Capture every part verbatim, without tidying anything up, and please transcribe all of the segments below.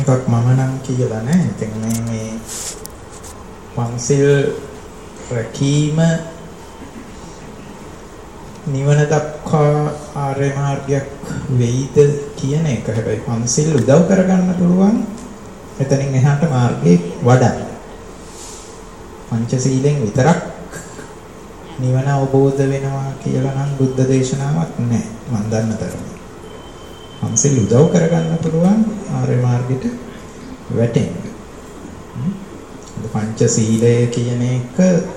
එකක් මම නම් කියලා නෑ. ඉතින් මේ මේ පන්සිල් රැකීම නිවන දක්වා ආර්ය මාර්ගයක් වෙයිද කියන එක. හැබැයි පන්සිල් උදව් කරගන්න පුළුවන් එතනින් එහාට මාර්ගේ වඩා. පංචශීලෙන් විතරක් නිවන අවබෝධ වෙනවා කියලා නම් බුද්ධ දේශනාවක් නැහැ මම දන්න තරමේ. පන්සිල් උදව් කරගන්න පුළුවන් ආර්ය මාර්ගෙට වැටෙන්න. පංචශීලය කියන එක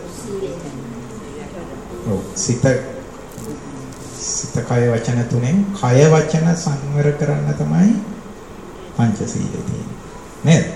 ඔව් සිත සිත කය වචන තුනෙන් කය වචන සංවර කරන්න තමයි පංචශීලය තියෙන්නේ. නේද?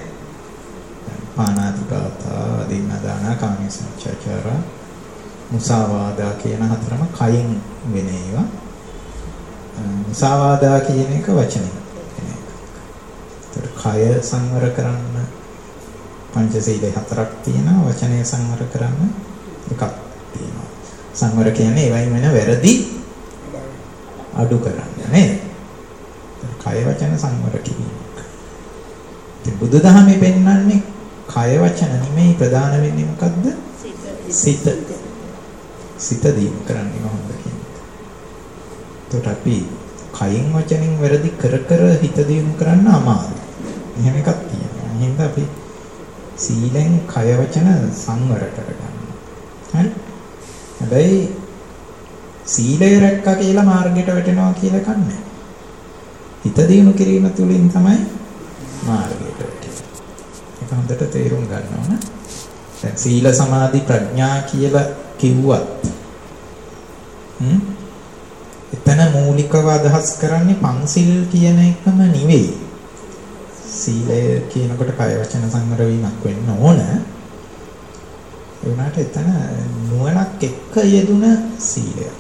පාණාතිපාතා දිනදාන කාමසංචාචාර මුසාවාදා කියන හතරම කයින් වෙන ඒවා. මුසාවාදා කියන එක වචනෙන් වෙන එක. ඒතර කය සංවර කරන්න පංචශීලයේ හතරක් තියෙනවා. වචනය සංවර කරන්න එකක් තියෙනවා. සංවර කියන්නේ ඒවයින් වෙන වැරදි අඩු කරන්න නේද? කය වචන සංවර කිරීම. ඉතින් බුදුදහමේ පෙන්වන්නේ කය වචන නෙමෙයි ප්‍රධාන වෙන්නේ මොකද්ද? සිත. සිත දීම කරන්නේ මොහොමද කියන්නේ. ඒකට අපි කයින් වචනෙන් වැරදි කර කර හිත දියුණු කරන්න අමාරුයි. එහෙම එකක් තියෙනවා. එහෙනම් අපි සීලෙන් කය වචන සංවර කරගන්න. හරි? හැබැයි සීලය රැක්කා කියලා මාර්ගයට වැටෙනවා කියලා එකක් නැහැ. හිත දියුණු කිරීම තුළින් තමයි මාර්ගයට වැටෙන්නේ. ඒක හොඳට තේරුම් ගන්න ඕන. දැන් සීල සමාධි ප්‍රඥා කියලා කිව්වත් හ්ම් එතන මූලිකව අදහස් කරන්නේ පංසිල් කියන එකම නෙවෙයි. සීලය කියනකොට කය වචන සංවර වීමක් වෙන්න ඕන. ඒ වුණාට එතන නුවණක් එක්ක යෙදුන සීලයක්.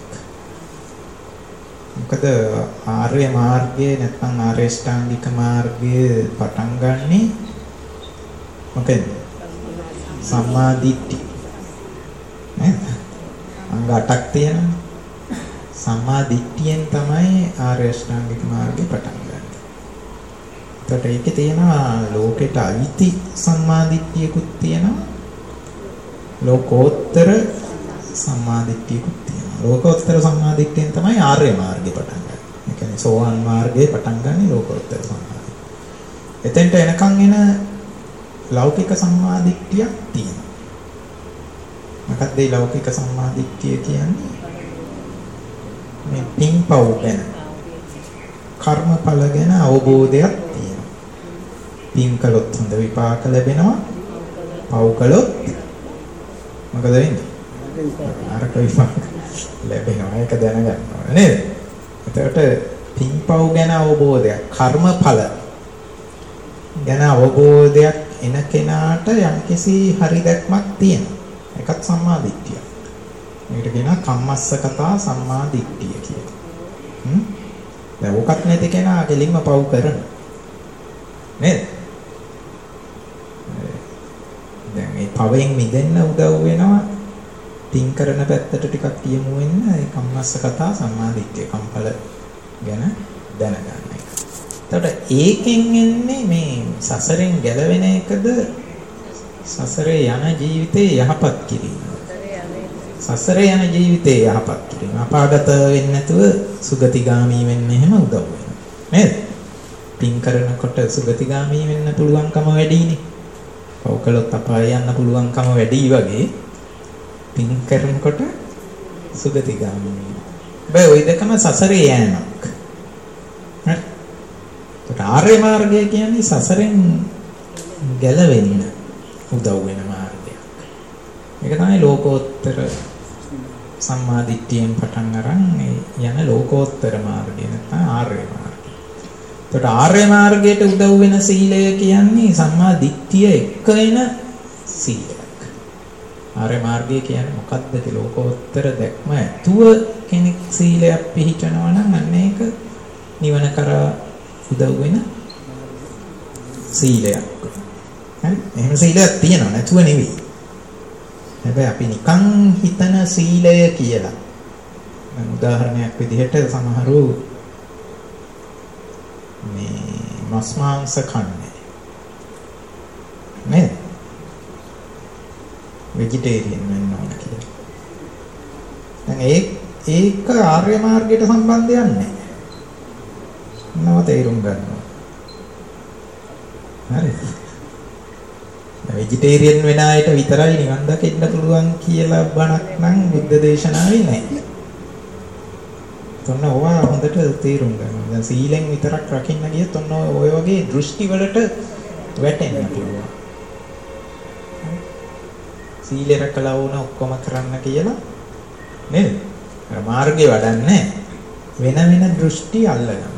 මොකද ආර්ය මාර්ගයේ නැත්නම් ආර්ය ශ්‍රාංගික මාර්ගයේ පටන් ගන්නෙ මොකෙන්ද? සම්මා දිට්ඨි. නේද? අංග අටක් තියෙනවා. සම්මා දිට්ඨියෙන් තමයි ආර්ය ශ්‍රාංගික මාර්ගේ පටන් ගන්නේ. ඒකට ඒකේ තියෙනවා ලෝකෙට අයිති සම්මා දිට්ඨියකුත් තියෙනවා. ලෝකෝත්තර සම්මා දිට්ඨියකුත් තියෙනවා. ලෝකෝත්තර සම්මා දිට්ඨියෙන් තමයි ආර්ය මාර්ගේ පටන් ගන්නේ. ඒ කියන්නේ සෝවාන් මාර්ගේ පටන් ගන්නේ ලෝකෝත්තර සම්මා දිට්ඨිය. එතෙන්ට එනකන් එන ලෞකික සම්මා දිට්ඨියක් තියෙනවා. මොකක්ද මේ ලෞකික සම්මා දිට්ඨිය කියන්නේ? මේ පින්පව් ගැන කර්මඵල ගැන අවබෝධයක් තියෙනවා. පින් කළොත් හොඳ විපාක ලැබෙනවා. පව් කළොත් මොකද වෙන්නේ? නරක විපාක ලැබෙනවා. ඒක දැනගන්න ඕනේ නේද? එතකොට පින්පව් ගැන අවබෝධයක්, කර්මඵල ගැන අවබෝධයක් එන කෙනාට යම්කිසි හරි දැක්මක් තියෙනවා. ඒකත් සම්මා දිට්ඨිය. මේකට කියනවා කම්මස්සකතා සම්මා දිට්ඨිය කියලා. හ්ම්. දැන් ඔකත් නැති කෙනා කෙලින්ම පව් කරන. නේද? දැන් මේ පවෙන් මිදෙන්න උදව් වෙනවා. පින් කරන පැත්තට ටිකක් යමු වෙන්න ඒ කම්මස්සකතා සම්මා දිට්ඨිය කම්පල ගැන දැනගන්න එක. එතකොට ඒකෙන් එන්නේ මේ සසරෙන් ගැලවෙන එකද සසරේ යන ජීවිතේ යහපත් කිරීම. සසරේ යන ජීවිතේ යහපත් කිරීම. අපාගත වෙන්නේ නැතුව සුගතිගාමී වෙන්න එහෙම උදව් වෙනවා. නේද? පින් කරනකොට සුගතිගාමී වෙන්න පුළුවන්කම වැඩිනේ. පව් කළොත් අපාය යන්න පුළුවන්කම වැඩි වගේ පින් කරනකොට සුගතිගාමී වෙනවා. හැබැයි ওই දෙකම සසරේ යෑමක්. හරි? ඒත් ආර්ය මාර්ගය කියන්නේ සසරෙන් ගැලවෙන්න උදව් වෙන මාර්ගයක්. ඒක තමයි ලෝකෝත්තර සම්මා දිට්ඨියෙන් පටන් අරන් යන ලෝකෝත්තර මාර්ගය නැත්නම් ආර්ය මාර්ගය. ඒකට ආර්ය මාර්ගයට උදව් වෙන සීලය කියන්නේ සම්මා දිට්ඨිය එක්ක එන සීලයක්. ආර්ය මාර්ගය කියන්නේ මොකක්ද? ඒ ලෝකෝත්තර දැක්ම ඇතුව කෙනෙක් සීලයක් පිළිපදිනවා නම් අන්න ඒක නිවන කරා උදව් වෙන සීලයක්. හරි? එහෙම සීලයක් තියෙනවා නැතුව නෙවෙයි. හැබැයි අපි නිකන් හිතන සීලය කියලා. දැන් උදාහරණයක් විදිහට සමහරු මේ මස් මාංශ කන්නේ. නේද? vegetarian වෙන්න ඕන කියලා. දැන් ඒ ඒක ආර්ය මාර්ගයට සම්බන්ධයක් නැහැ. නව තේරුම් ගන්නවා. හරිද? vegetarian වෙන අයට විතරයි නිවන් දකින්න පුළුවන් කියලා බණක් නම් බුද්ධ දේශනාවේ නැහැ. ඔන්න ඕවා හොඳට තේරුම් ගන්න. දැන් සීලෙන් විතරක් රකින්න ගියත් ඔන්න ඔය වගේ දෘෂ්ටි වලට වැටෙන්න පුළුවන්. සීලය රැකලා වුණ ඔක්කොම කරන්න කියලා නේද? අර මාර්ගේ වඩන්නේ වෙන වෙන දෘෂ්ටි අල්ලගන්න.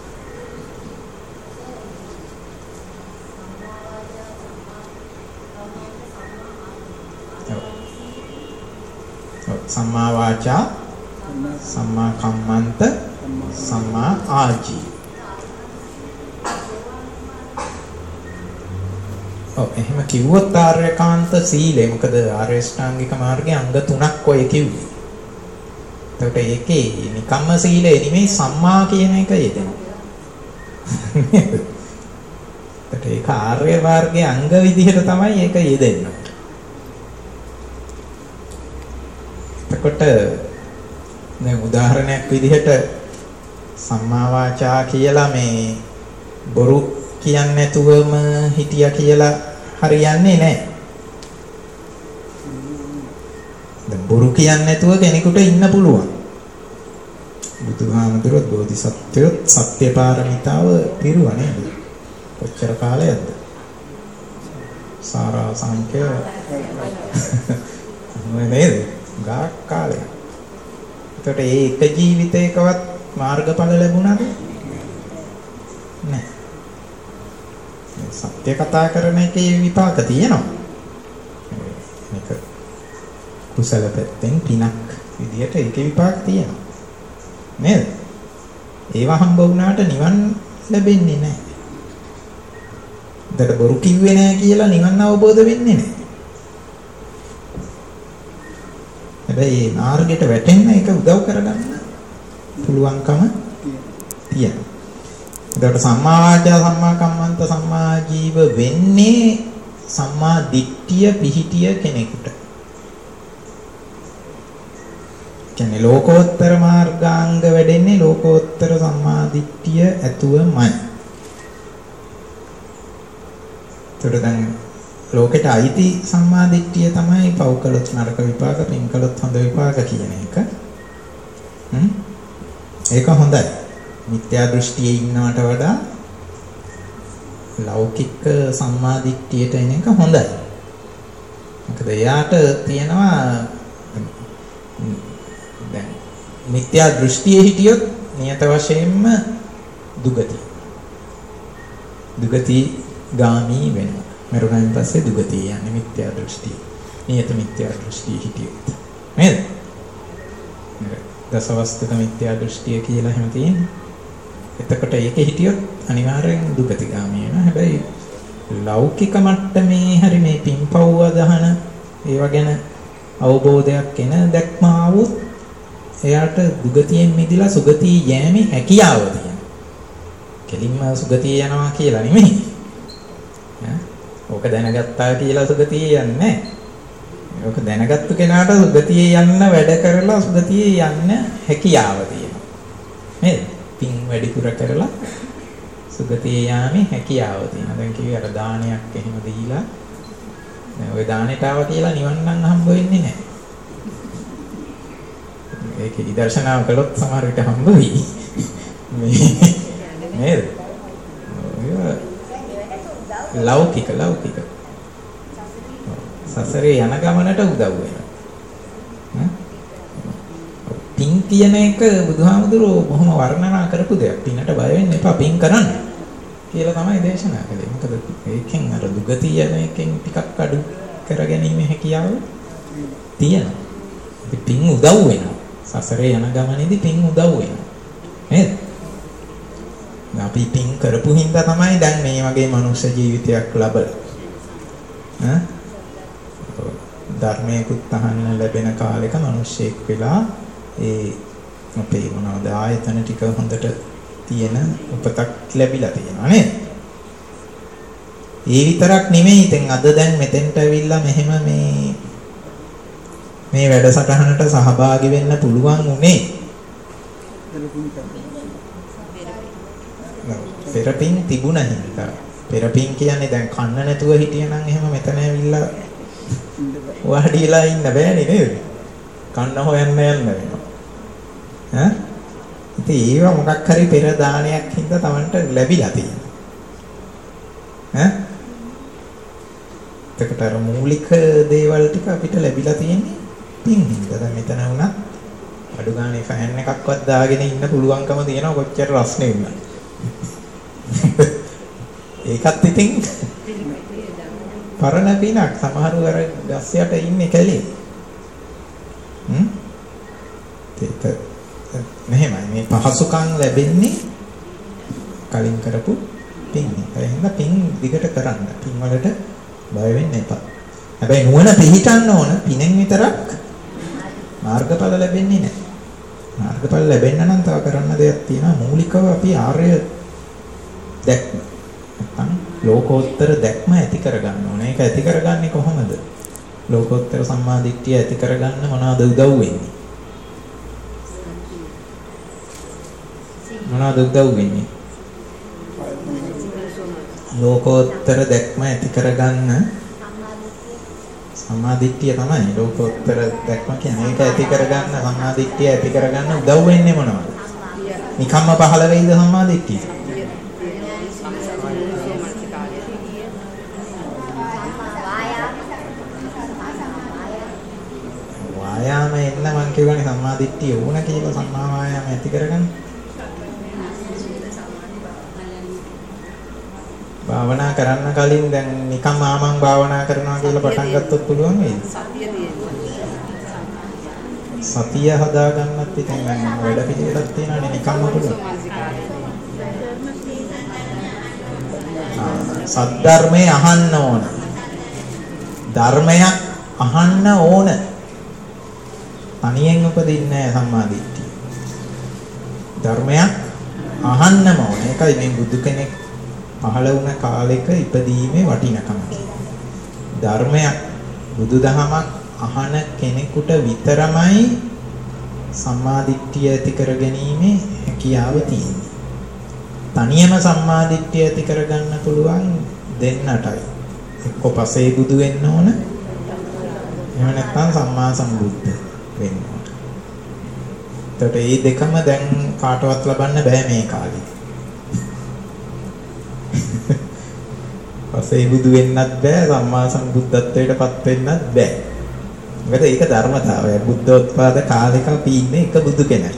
සම්මා වාචා සම්මා කම්මන්ත සම්මා ආජීව. ඔව් එහෙම කිව්වොත් ආර්යකාන්ත සීලය මොකද ආර්ය ශ්‍රාංගික මාර්ගයේ අංග තුනක් ඔය කිව්වේ. එතකොට ඒකේ නිකම්ම සීලය නෙමෙයි සම්මා කියන එක යෙදෙනවා. එතකොට ඒක ආර්ය මාර්ගයේ අංග විදිහට තමයි ඒක යෙදෙන්නේ. එතකොට දැන් උදාහරණයක් විදිහට සම්මා වාචා කියලා මේ බොරු කියන්නේ නැතුවම හිටියා කියලා හරියන්නේ නැහැ. දැන් බොරු කියන්නේ නැතුව කෙනෙකුට ඉන්න පුළුවන්. බුදුහාමුදුරුවෝ බෝධිසත්වයොත් සත්‍ය පාරමිතාව පිරුවා නේද? කොච්චර කාලයක්ද? සාරා සංඛ්‍ය නේද? ගාක් කාලයක්. එතකොට ඒ එක ජීවිතයකවත් මාර්ගඵල ලැබුණාද? නැහැ. සත්‍ය කතා කරන එකේ විපාක තියෙනවා. මේක කුසල පැත්තෙන් පිනක් විදියට ඒකේ විපාක තියෙනවා. නේද? ඒවා හම්බ වුණාට නිවන් ලැබෙන්නේ නැහැ. දැන් බොරු කිව්වේ නැහැ කියලා නිවන් අවබෝධ වෙන්නේ නැහැ. හැබැයි මේ මාර්ගයට වැටෙන්න ඒක උදව් කරගන්න පුළුවන්කම තියෙනවා. එතකොට සම්මා වාචා සම්මා කම්මන්ත සම්මා ජීව වෙන්නේ සම්මා දිට්ඨිය පිහිටිය කෙනෙකුට. කියන්නේ ලෝකෝත්තර මාර්ගාංග වැඩෙන්නේ ලෝකෝත්තර සම්මා දිට්ඨිය ඇතුවමයි. එතකොට දැන් ලෝකෙට අයිති සම්මා දිට්ඨිය තමයි පව් කළොත් නරක විපාක, පින් කළොත් හොඳ විපාක කියන එක. හ්ම්. ඒක හොඳයි. මිත්‍යා දෘෂ්ටියේ ඉන්නවට වඩා ලෞකික සම්මා දිට්ඨියට එන එක හොඳයි. මොකද එයාට තියෙනවා දැන් මිත්‍යා දෘෂ්ටියේ හිටියොත් නියත වශයෙන්ම දුගති. දුගති ගාමී වෙනවා. මරුණන් පස්සේ දුගතිය යන්නේ මිත්‍යා දෘෂ්ටිය. නියත මිත්‍යා දෘෂ්ටිය හිටියොත්. නේද? දසවස්තුක මිත්‍යා දෘෂ්ටිය කියලා එහෙම තියෙන්නේ. එතකොට ඒකේ හිටියොත් අනිවාර්යෙන් දුගතිගාමී වෙනවා. හැබැයි ලෞකික මට්ටමේ හරි මේ පින්පව්ව දහන ඒවා ගැන අවබෝධයක් එන දැක්ම ආවොත් එයාට දුගතියෙන් මිදලා සුගතිය යෑමේ හැකියාව තියෙනවා. කෙලින්ම සුගතිය යනවා කියලා නෙමෙයි. ඕක දැනගත්තා කියලා සුගතිය යන්නේ නැහැ. ඕක දැනගත්තු කෙනාට සුගතිය යන්න වැඩ කරලා සුගතිය යන්න හැකියාව තියෙනවා. නේද? පින් වැඩිපුර කරලා සුගතිය යාමේ හැකියාව තියෙනවා. දැන් කිව්වේ අර දානයක් එහෙම දීලා දැන් ওই දානෙට ආවා කියලා නිවන් නම් හම්බ වෙන්නේ නැහැ. ඒක ඉදර්ශනාව කළොත් සමහර විට හම්බ වෙයි. නේද? ලෞකික ලෞකික සසරේ යන ගමනට උදව් වෙනවා. පින් කියන එක බුදුහාමුදුරුවෝ බොහොම වර්ණනා කරපු දෙයක්. පිනට බය වෙන්න එපා, පින් කරන්න කියලා තමයි දේශනා කළේ. මොකද ඒකෙන් අර දුගතිය යන එකෙන් ටිකක් අඩු කරගැනීමේ හැකියාව තියෙනවා. ඉතින් පින් උදව් වෙනවා. සසරේ යන ගමනේදී පින් උදව් වෙනවා. නේද? අපි පින් කරපු හින්දා තමයි දැන් මේ වගේ මනුෂ්‍ය ජීවිතයක් ලබලා. ඈ ධර්මයකුත් අහන්න ලැබෙන කාලෙක මිනිස්සෙක් වෙලා ඒ අපේ මොනවද ආයතන ටික හොඳට තියෙන උපතක් ලැබිලා තියෙනවා නේද? ඒ විතරක් නෙමෙයි ඉතින් අද දැන් මෙතෙන්ට ඇවිල්ලා මෙහෙම මේ මේ වැඩසටහනට සහභාගී වෙන්න පුළුවන් උනේ. පෙරපින් තිබුණා හින්දා. පෙරපින් කියන්නේ දැන් කන්න නැතුව හිටියනම් එහෙම මෙතන ඇවිල්ලා වාඩිලා ඉන්න බෑනේ නේද? කන්න හොයන්න යන්න වෙනවා. ඈ? ඉතින් ඒව මොකක් හරි පෙර දානයක් හින්දා Tamanට ලැබිලා තියෙනවා. ඈ? එතකොට අර මූලික දේවල් ටික අපිට ලැබිලා තියෙන්නේ පින් හින්දා. දැන් මෙතන වුණා අඩු ගානේ ෆෑන් එකක්වත් දාගෙන ඉන්න පුළුවන්කම තියෙනවා කොච්චර රස්නේ වුණා. ඒකත් ඉතින් පරණ පිනක්. සමහරව අර ගස් යට ඉන්නේ කැලේ. හ්ම්? ඒක මෙහෙමයි මේ පහසුකම් ලැබෙන්නේ කලින් කරපු පින්. ඒ හින්දා පින් දිගට කරන්න. පින් වලට බය වෙන්න එපා. හැබැයි නුවණ පිහිටන්න ඕන. පිනෙන් විතරක් මාර්ගඵල ලැබෙන්නේ නැහැ. මාර්ගඵල ලැබෙන්න නම් තව කරන්න දෙයක් තියෙනවා. මූලිකව අපි ආර්ය දැක්ම නැත්නම් ලෝකෝත්තර දැක්ම ඇති කරගන්න ඕනේ. ඒක ඇති කරගන්නේ කොහොමද? ලෝකෝත්තර සම්මාදිට්ඨිය ඇති කරගන්න මොනවාද උදව් වෙන්නේ? මොනවාද උදව් වෙන්නේ? ලෝකෝත්තර දැක්ම ඇති කරගන්න සම්මාදිට්ඨිය තමයි ලෝකෝත්තර දැක්ම කියන්නේ. ඒක ඇති කරගන්න සම්මාදිට්ඨිය ඇති කරගන්න උදව් වෙන්නේ මොනවද? නිකම්ම පහළ වෙයිද සම්මාදිට්ඨිය? වායාම එන්න මං කියවනේ සම්මාදිට්ඨිය ඕන කියලා සම්මා වායාම ඇති කරගන්න. භාවනා කරන්න කලින් දැන් නිකම් ආමං භාවනා කරනවා කියලා පටන් ගත්තොත් පුළුවන් වේද? සතිය හදාගන්නත් ඉතින් වැඩ පිළිවෙලක් තියෙනවානේ නිකම්ම පුළුවන්. සද්ධර්මයේ අහන්න ඕන. ධර්මයක් අහන්න ඕන. තනියෙන් උපදින්නේ නැහැ සම්මාදිට්ඨිය. ධර්මයක් අහන්නම ඕන. ඒකයි මේ බුදු කෙනෙක් පහළ වුණ කාලෙක ඉපදීමේ වටිනකම. ධර්මයක් බුදුදහමක් අහන කෙනෙකුට විතරමයි සම්මාදිට්ඨිය ඇති කරගැනීමේ හැකියාව තියෙන්නේ. තනියම සම්මාදිට්ඨිය ඇති කරගන්න පුළුවන් දෙන්නටයි. එක්ක පසේ බුදු වෙන්න ඕන. එහෙම නැත්නම් සම්මා සම්බුද්ධ වෙන්න ඕන. එතකොට මේ දෙකම දැන් කාටවත් ලබන්න බෑ මේ කාලේ. පසේ බුදු වෙන්නත් බෑ සම්මා සම්බුද්ධත්වයටපත් වෙන්නත් බෑ. මොකද ඒක ධර්මතාවය. බුද්ධෝත්පාද කාලෙක අපි ඉන්නේ එක බුදු කෙනෙක්.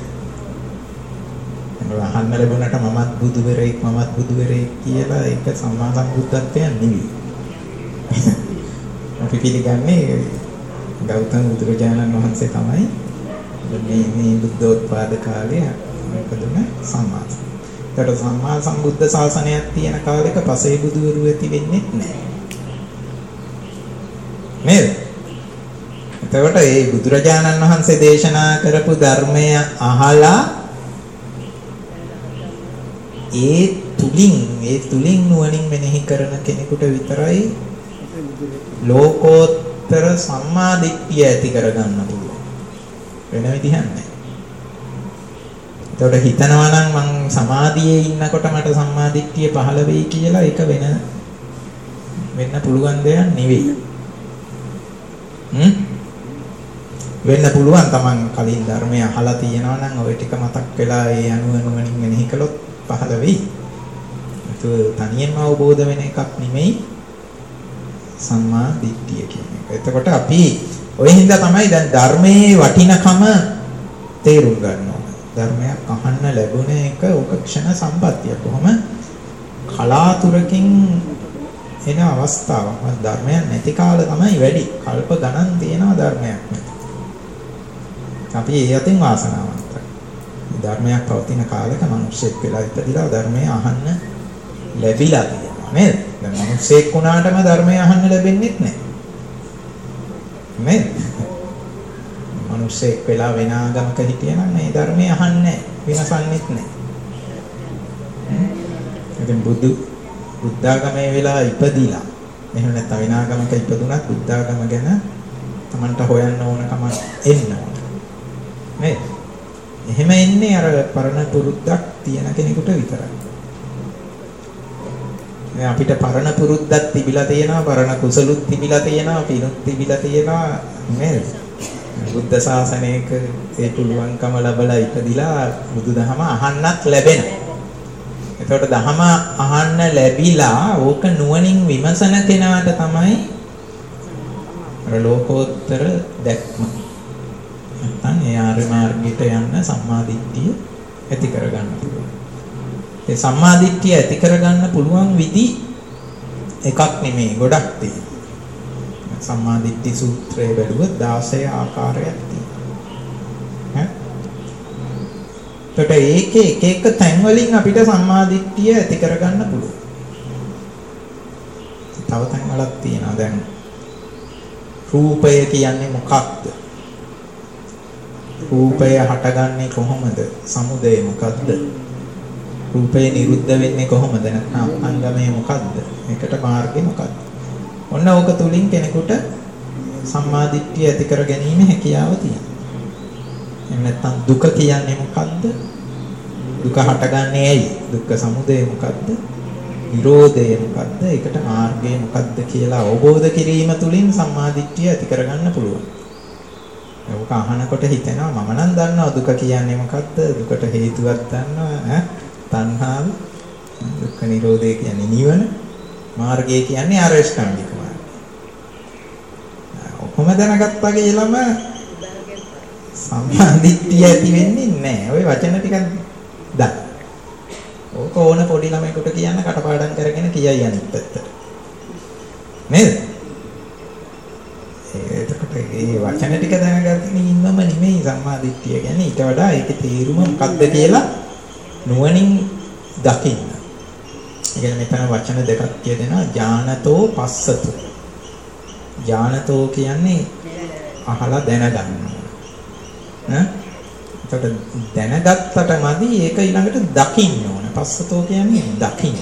අහන්න ලැබුණාට මමත් බුදු වෙරෙක් මමත් බුදු වෙරෙක් කියලා ඒක සම්මා සම්බුද්ධත්වයක් නෙවෙයි. අපි පිළිගන්නේ ගෞතම බුදුරජාණන් වහන්සේ තමයි මේ මේ බුද්ධෝත්පාද කාලයේ මොකදම සම්මා. ඒකට සම්මා සම්බුද්ධ ශාසනයක් තියෙන කාලෙක පසේ බුදුවරු ඇති වෙන්නේ නැහැ. නේද? එතකොට මේ බුදුරජාණන් වහන්සේ දේශනා කරපු ධර්මය අහලා ඒ තුලින් ඒ තුලින් නුවණින් මෙනෙහි කරන කෙනෙකුට විතරයි ලෝකෝත්තර සම්මා දිට්ඨිය ඇති කරගන්න පුළුවන්. වෙන විදිහක් නැහැ. එතකොට හිතනවා නම් මං සමාධියේ ඉන්නකොට මට සම්මා දිට්ඨිය පහළ වෙයි කියලා ඒක වෙන වෙන්න පුළුවන් දෙයක් නෙවෙයි. හ්ම්? වෙන්න පුළුවන් තමන් කලින් ධර්මය අහලා තියෙනවා නම් ওই ටික මතක් වෙලා ඒ අනුව නුවණින් මෙනෙහි කළොත් පහළ වෙයි. ඒක තනියෙන්ම අවබෝධ වෙන එකක් නෙමෙයි සම්මා දිට්ඨිය කියන්නේ. එතකොට අපි ඔය හින්දා තමයි දැන් ධර්මයේ වටිනකම තේරුම් ගන්න ඕන. ධර්මයක් අහන්න ලැබුණ එක ඔක ක්ෂණ සම්පත්තිය. කොහොම කලාතුරකින් එන අවස්ථාවක්. ධර්මයක් නැති කාල තමයි වැඩි. කල්ප ගණන් තියෙනවා ධර්මයක් නැති. අපි ඒ අතින් වාසනාවන්තයි. ධර්මයක් පවතින කාලෙක මිනිස්සෙක් වෙලා ඉපදිලා ධර්මය අහන්න ලැබිලා තියෙනවා නේද? දැන් මිනිස්සෙක් වුණාටම ධර්මය අහන්න ලැබෙන්නේ නැහැ. නේද? මිනිස්සෙක් වෙලා වෙන ආගමක හිටියනම් මේ ධර්මය අහන්නේ නැහැ. විනසන්නෙත් නැහැ. ඉතින් බුදු බුද්ධාගමේ වෙලා ඉපදිලා එහෙම නැත්නම් විනාගමක ඉපදුනත් බුද්ධාගම ගැන Tamanට හොයන්න ඕන කමක් එන්න ඕන. නේද? එහෙම එන්නේ අර පරණ පුරුද්දක් තියෙන කෙනෙකුට විතරයි. දැන් අපිට පරණ පුරුද්දක් තිබිලා තියෙනවා, පරණ කුසලුත් තිබිලා තියෙනවා, පිනුත් තිබිලා තියෙනවා නේද? බුද්ධ ශාසනයක ඒ පුළුවන්කම ලැබලා ඉපදිලා බුදුදහම අහන්නත් ලැබෙනවා. එතකොට දහම අහන්න ලැබිලා ඕක නුවණින් විමසන කෙනාට තමයි අර ලෝකෝත්තර දැක්ම නැත්නම් ඒ ආර්ය මාර්ගයට යන්න සම්මාදිට්ඨිය ඇති කරගන්න පුළුවන්. ඒ සම්මාදිට්ඨිය ඇති කරගන්න පුළුවන් විදි එකක් නෙමෙයි ගොඩක් තියෙනවා. සම්මාදිට්ඨි සූත්‍රයේ බැලුවොත් දාසය ආකාරයක් තියෙනවා. ඈ ඒකේ එක එක තැන් වලින් අපිට සම්මාදිට්ඨිය ඇති කරගන්න පුළුවන්. තව තැන් වලක් තියෙනවා. දැන් රූපය කියන්නේ මොකක්ද? රූපය හටගන්නේ කොහොමද? සමුදය මොකක්ද? රූපය නිරුද්ධ වෙන්නේ කොහොමද? නැත්නම් අංගමය මොකක්ද? ඒකට මාර්ගය මොකක්ද? ඔන්න ඕක තුලින් කෙනෙකුට සම්මාදිට්ඨිය ඇති කර ගැනීම හැකියාව තියෙනවා. එහෙම නැත්නම් දුක කියන්නේ මොකක්ද? දුක හටගන්නේ ඇයි? දුක්ඛ සමුදය මොකක්ද? නිරෝධය මොකක්ද? ඒකට මාර්ගය මොකක්ද කියලා අවබෝධ කිරීම තුළින් සම්මාදිට්ඨිය ඇති කරගන්න පුළුවන්. ඒක අහනකොට හිතෙනවා මම නම් දන්නවා දුක කියන්නේ මොකක්ද? දුකට හේතුවක් දන්නවා ඈ තණ්හාව. දුක්ඛ නිරෝධය කියන්නේ නිවන. මාර්ගය කියන්නේ ආරෂ්ඨාංගික මාර්ගය. ඔහොම දැනගත්තා කියලාම සම්මාදිට්ඨිය ඇති වෙන්නේ නැහැ. ওই වචන ටිකක් දන්න. ඕක ඕන පොඩි ළමයෙකුට කියන්න කටපාඩම් කරගෙන කියයි අනිත් පැත්තට. නේද? එතකොට මේ වචන ටික දැනගන්න ඉන්නම නෙමෙයි සම්මාදිට්ඨිය කියන්නේ ඊට වඩා ඒකේ තේරුම මොකක්ද කියලා නුවණින් දකින්න. ඒ කියන්නේ මෙතන වචන දෙකක් කියදෙනවා ඥානතෝ පස්සතු. ඥානතෝ කියන්නේ අහලා දැනගන්න. ඈ එතකොට දැනගත්තට මදි ඒක ඊළඟට දකින්න ඕන. පස්සතෝ කියන්නේ දකින්න.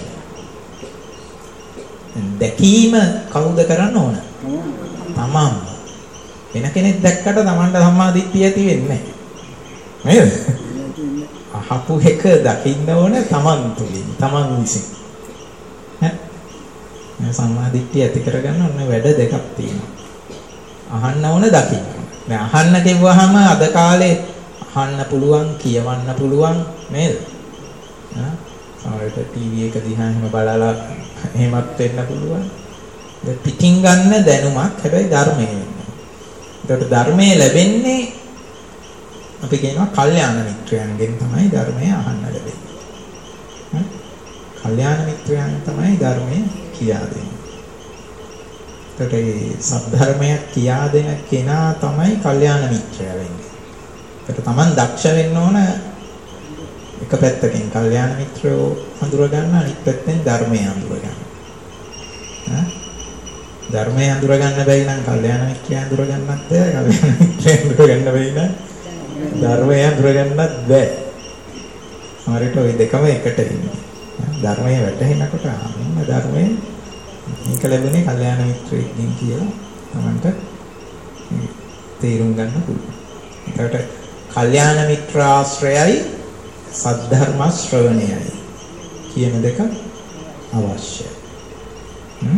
දැකීම කවුද කරන්න ඕන? තමන්. වෙන කෙනෙක් දැක්කට තමන්ට සම්මාදිට්ඨිය ඇති වෙන්නේ නැහැ. නේද? අහපු එක දකින්න ඕන තමන් තුලින්. තමන් විසින්. ඈ සම්මාදිට්ඨිය ඇති කරගන්න ඕන වැඩ දෙකක් තියෙනවා. අහන්න ඕන දකින්න. දැන් අහන්න කිව්වහම අද කාලේ අහන්න පුළුවන් කියවන්න පුළුවන් නේද? ආ සමහරවිට ටීවී එක දිහා එහෙම බලලා එහෙමත් වෙන්න පුළුවන්. දැන් පිටින් ගන්න දැනුමක් හැබැයි ධර්මයේ වෙන්නේ. ඒකට ධර්මයේ ලැබෙන්නේ අපි කියනවා කල්යාණ මිත්‍රයන්ගෙන් තමයි ධර්මය අහන්න ලැබෙන්නේ. කල්යාණ මිත්‍රයන් තමයි ධර්මය කියා දෙන්නේ. ඒකට ඒ සද්ධර්මයක් කියා දෙන කෙනා තමයි කල්යාණ මිත්‍රයා වෙන්නේ. ඒකට Taman දක්ෂ වෙන්න ඕන එක පැත්තකින් කල්යාණ මිත්‍රයෝ හඳුර ගන්න අනිත් පැත්තෙන් ධර්මය හඳුර ගන්න. ඈ ධර්මය හඳුර ගන්න බැයි නම් කල්යාණ මිත්‍රය හඳුර ගන්නත් බෑ. කල්යාණ මිත්‍රය හඳුර ගන්න බැයි නම් ධර්මය හඳුර ගන්නත් බෑ. සමහරවිට ওই දෙකම එකට ඉන්නේ. ධර්මයේ වැටහෙනකොට අන්න ධර්මයේ මේක ලැබුණේ කල්යාණ මිත්‍රයෙක්ගෙන් කියලා Tamanට තේරුම් ගන්න පුළුවන්. ඒකට කල්යාණ මිත්‍ර ආශ්‍රයයි සද්ධර්ම ශ්‍රවණයයි කියන දෙක අවශ්‍යයි. හ්ම්.